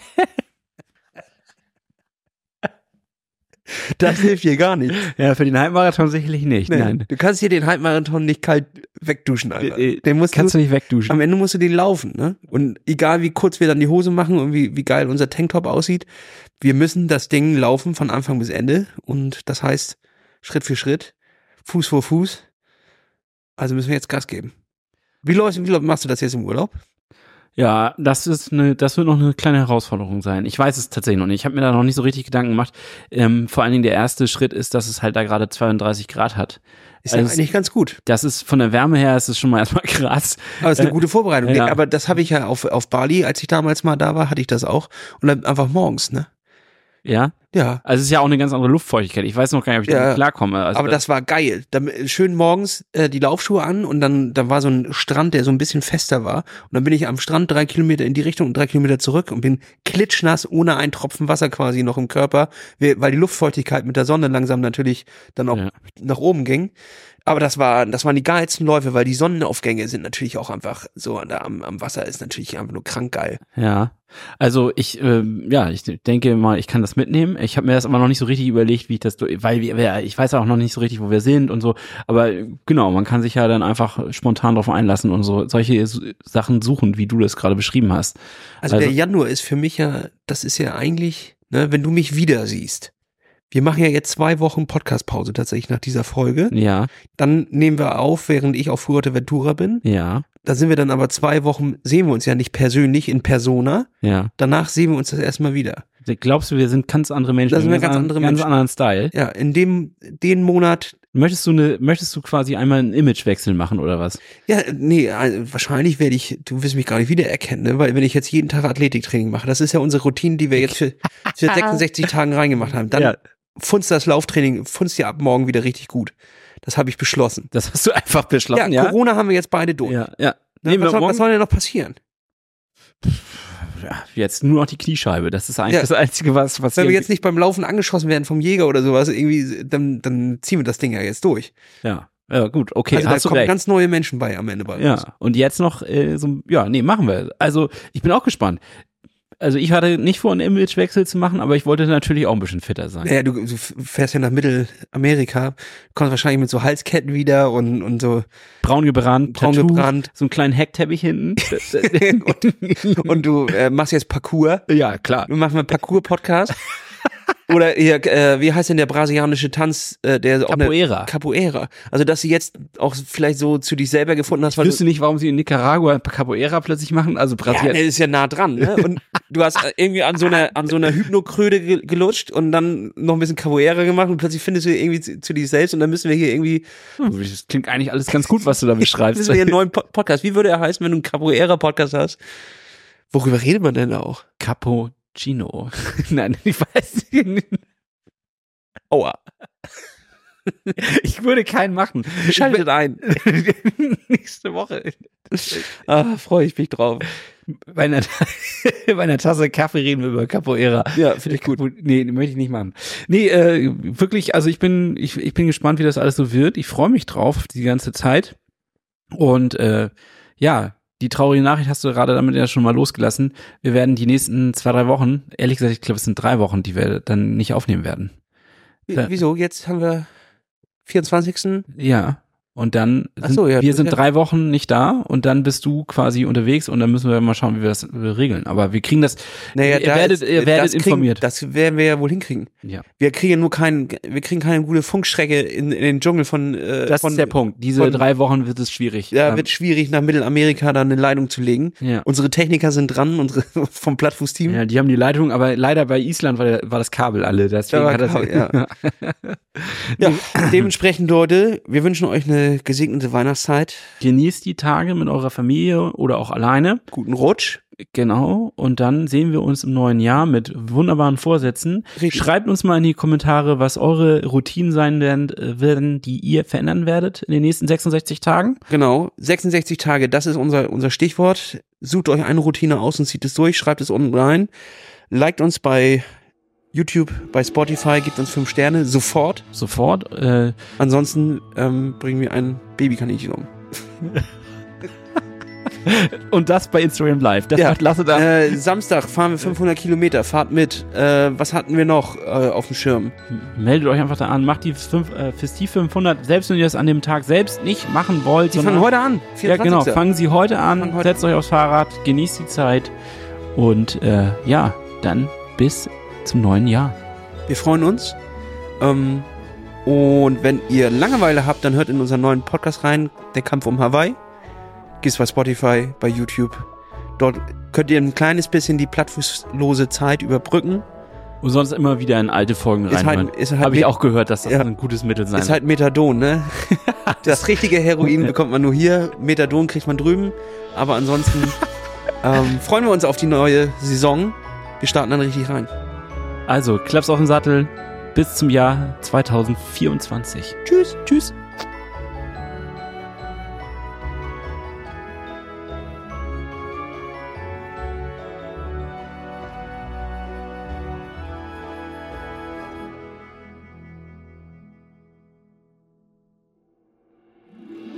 S2: Das hilft dir gar nicht.
S1: Ja, für den Halbmarathon sicherlich nicht,
S2: Nee,
S1: nein.
S2: Du kannst hier den Halbmarathon nicht kalt wegduschen, Alter.
S1: Äh,
S2: Den musst
S1: Kannst
S2: du,
S1: du nicht wegduschen.
S2: am Ende musst du den laufen, ne? Und egal wie kurz wir dann die Hose machen und wie, wie geil unser Tanktop aussieht, wir müssen das Ding laufen von Anfang bis Ende. Und das heißt, Schritt für Schritt, Fuß vor Fuß. Also müssen wir jetzt Gas geben. Wie läufst, wie machst du das jetzt im Urlaub?
S1: Ja, das ist eine, das wird noch eine kleine Herausforderung sein. Ich weiß es tatsächlich noch nicht. Ich habe mir da noch nicht so richtig Gedanken gemacht. Ähm, vor allen Dingen der erste Schritt ist, dass es halt da gerade zweiunddreißig Grad hat.
S2: Ist ja
S1: Also
S2: eigentlich ganz gut.
S1: Das ist von der Wärme her, ist es schon mal erstmal krass.
S2: Aber es ist eine
S1: Äh,
S2: gute Vorbereitung.
S1: ja.
S2: Aber das habe ich ja auf, auf Bali, als ich damals mal da war, hatte ich das auch. Und dann einfach morgens, ne?
S1: Ja.
S2: Ja.
S1: Also es ist ja auch eine ganz andere Luftfeuchtigkeit. Ich weiß noch gar nicht, ob ich
S2: Ja.
S1: damit klarkomme. Also
S2: Aber das war geil. Dann, schön morgens äh, die Laufschuhe an und dann, dann war so ein Strand, der so ein bisschen fester war. Und dann bin ich am Strand drei Kilometer in die Richtung und drei Kilometer zurück und bin klitschnass, ohne einen Tropfen Wasser quasi noch im Körper, weil die Luftfeuchtigkeit mit der Sonne langsam natürlich dann auch
S1: Ja.
S2: nach oben ging. Aber das war, das waren die geilsten Läufe, weil die Sonnenaufgänge sind natürlich auch einfach so da am, am Wasser ist natürlich einfach nur krank geil.
S1: Ja, also ich, ähm, ja, ich denke mal, ich kann das mitnehmen. Ich habe mir das aber noch nicht so richtig überlegt, wie ich das, weil wir, ich weiß auch noch nicht so richtig, wo wir sind und so. Aber genau, man kann sich ja dann einfach spontan drauf einlassen und so solche Sachen suchen, wie du das gerade beschrieben hast.
S2: Also,
S1: Also-
S2: der Januar ist für mich ja, das ist ja eigentlich, ne, wenn du mich wieder siehst. Wir machen ja jetzt zwei Wochen Podcast-Pause tatsächlich nach dieser Folge.
S1: Ja,
S2: Dann nehmen wir auf, während ich auf Fuerteventura bin.
S1: ja,
S2: Da sind wir dann aber zwei Wochen, sehen wir uns ja nicht persönlich in Persona.
S1: ja.
S2: Danach sehen wir uns das erstmal wieder.
S1: Glaubst du, wir sind ganz andere Menschen?
S2: Das sind wir
S1: Einen
S2: ganz
S1: an-
S2: andere
S1: ganz
S2: Menschen.
S1: anderen Style.
S2: Ja, in dem, den Monat,
S1: Möchtest du eine, möchtest du quasi einmal einen Imagewechsel machen oder was?
S2: ja, nee, also wahrscheinlich werde ich, du wirst mich gar nicht wiedererkennen, ne? Weil wenn ich jetzt jeden Tag Athletiktraining mache, das ist ja unsere Routine, die wir jetzt für, für sechsundsechzig Tagen reingemacht haben, dann
S1: Ja.
S2: funzt das Lauftraining, funzt ja ab morgen wieder richtig gut. Das habe ich beschlossen.
S1: Das hast du einfach beschlossen,
S2: Ja,
S1: ja?
S2: Corona haben wir jetzt beide durch.
S1: Ja, ja.
S2: Ne,
S1: Nee,
S2: was, soll,
S1: morgen-
S2: was soll denn noch passieren?
S1: Ja, jetzt nur noch die Kniescheibe. Das ist eigentlich
S2: Ja.
S1: das Einzige, was, was
S2: Wenn
S1: hier-
S2: wir jetzt nicht beim Laufen angeschossen werden vom Jäger oder sowas, irgendwie, dann, dann ziehen wir das Ding ja jetzt durch.
S1: ja. Ja, gut, okay,
S2: also da
S1: hast du
S2: kommen
S1: recht.
S2: ganz neue Menschen bei am Ende bei uns.
S1: Ja, und jetzt noch äh, so, ja, nee, machen wir. Also, ich bin auch gespannt. Also, ich hatte nicht vor, einen Imagewechsel zu machen, aber ich wollte natürlich auch ein bisschen fitter sein.
S2: Naja, du, du fährst ja nach Mittelamerika, kommst wahrscheinlich mit so Halsketten wieder und, und so
S1: Braun gebrannt,
S2: braun
S1: Tattoo,
S2: gebrannt.
S1: so einen kleinen Heckteppich hinten.
S2: Und du äh, machst jetzt Parkour.
S1: Ja, klar.
S2: Wir machen einen Parkour-Podcast. Oder hier, äh, wie heißt denn der brasilianische Tanz? Äh, der auch eine-
S1: Capoeira.
S2: Capoeira. Also, dass du jetzt auch vielleicht so zu dich selber gefunden hast,
S1: Ich
S2: weil
S1: wüsste nicht, warum sie in Nicaragua Capoeira plötzlich machen. Also
S2: ja,
S1: Brasilien.
S2: der ist ja nah dran, ne? Und du hast irgendwie an so einer, an so einer Hypnokröte ge- gelutscht und dann noch ein bisschen Capoeira gemacht und plötzlich findest du irgendwie zu, zu dich selbst und dann müssen wir hier irgendwie,
S1: Das klingt eigentlich alles ganz gut, was du da beschreibst.
S2: müssen wir hier einen neuen Po- Podcast. Wie würde er heißen, wenn du einen Capoeira-Podcast hast? Worüber redet man denn auch?
S1: Cappuccino. Nein, ich weiß nicht.
S2: Aua.
S1: Ich würde keinen machen.
S2: Schaltet ein.
S1: Nächste Woche.
S2: Ah, freue ich mich drauf.
S1: Bei einer, bei einer Tasse Kaffee reden wir über Capoeira.
S2: Ja, finde ich gut.
S1: Nee, möchte ich nicht machen. Nee, äh, wirklich, also ich bin, ich, ich bin gespannt, wie das alles so wird. Ich freue mich drauf die ganze Zeit. Und äh, ja, die traurige Nachricht hast du gerade damit ja schon mal losgelassen. Wir werden die nächsten zwei, drei Wochen, ehrlich gesagt, ich glaube, es sind drei Wochen, die wir dann nicht aufnehmen werden.
S2: Wie- Wieso? Jetzt haben wir vierundzwanzigsten
S1: Ja. Und dann
S2: Ach
S1: sind,
S2: so, ja,
S1: wir
S2: das
S1: sind
S2: ist ja-
S1: drei Wochen nicht da und dann bist du quasi unterwegs und dann müssen wir mal schauen, wie wir das äh, regeln. Aber wir kriegen das,
S2: Naja,
S1: ihr
S2: da
S1: werdet,
S2: ist-
S1: ihr werdet
S2: das kriegen,
S1: informiert.
S2: Das werden wir ja wohl hinkriegen.
S1: Ja.
S2: Wir kriegen nur keinen, wir kriegen keine gute Funkstrecke in, in den Dschungel von, äh,
S1: Das
S2: von,
S1: ist der Punkt. Diese
S2: von-
S1: drei Wochen wird es schwierig.
S2: Ja,
S1: Ähm,
S2: wird schwierig, nach Mittelamerika da eine Leitung zu legen.
S1: ja.
S2: Unsere Techniker sind dran, unsere vom Plattfuß-Team.
S1: Ja, die haben die Leitung, aber leider bei Island war, der, war das Kabel alle. Deswegen
S2: Da war
S1: hat das,
S2: Kabel, ja. Ja, dementsprechend, Leute, wir wünschen euch eine gesegnete Weihnachtszeit.
S1: Genießt die Tage mit eurer Familie oder auch alleine.
S2: Guten Rutsch.
S1: Genau. Und dann sehen wir uns im neuen Jahr mit wunderbaren Vorsätzen.
S2: Richtig.
S1: Schreibt uns mal in die Kommentare, was eure Routinen sein werden, äh, werden, die ihr verändern werdet in den nächsten sechsundsechzig Tagen.
S2: Genau, sechsundsechzig Tage, das ist unser, unser Stichwort. Sucht euch eine Routine aus und zieht es durch, schreibt es unten rein. Liked uns bei YouTube, bei Spotify, gebt uns fünf Sterne, sofort.
S1: Sofort. Äh,
S2: Ansonsten ähm, bringen wir ein Babykaninchen um.
S1: Und das bei Instagram Live. Das
S2: ja.
S1: macht Lasse da.
S2: Äh, Samstag fahren wir fünfhundert Kilometer, fahrt mit. Äh, was hatten wir noch äh, auf dem Schirm?
S1: Meldet euch einfach da an, macht die fünf, äh, Festiv fünfhundert, selbst wenn ihr das an dem Tag selbst nicht machen wollt.
S2: Die fangen heute an.
S1: Ja, genau, fangen sie heute an,
S2: Fangen heute
S1: setzt euch aufs Fahrrad, genießt die Zeit und äh, ja, dann bis zum neuen Jahr.
S2: Wir freuen uns. Ähm, und wenn ihr Langeweile habt, dann hört in unseren neuen Podcast rein, Der Kampf um Hawaii. Gibt's bei Spotify, bei YouTube. Dort könnt ihr ein kleines bisschen die plattfußlose Zeit überbrücken.
S1: Und sonst immer wieder in alte Folgen
S2: Ist
S1: reinhören.
S2: halt- ist halt
S1: Habe ich
S2: mit-
S1: auch gehört, dass das
S2: Ja.
S1: ein gutes Mittel sein
S2: Ist halt Methadon, ne? Das richtige Heroin bekommt man nur hier. Methadon kriegt man drüben. Aber ansonsten ähm, freuen wir uns auf die neue Saison. Wir starten dann richtig rein.
S1: Also, Klaps auf den Sattel. Bis zum Jahr zwanzig vierundzwanzig.
S2: Tschüss.
S1: Tschüss.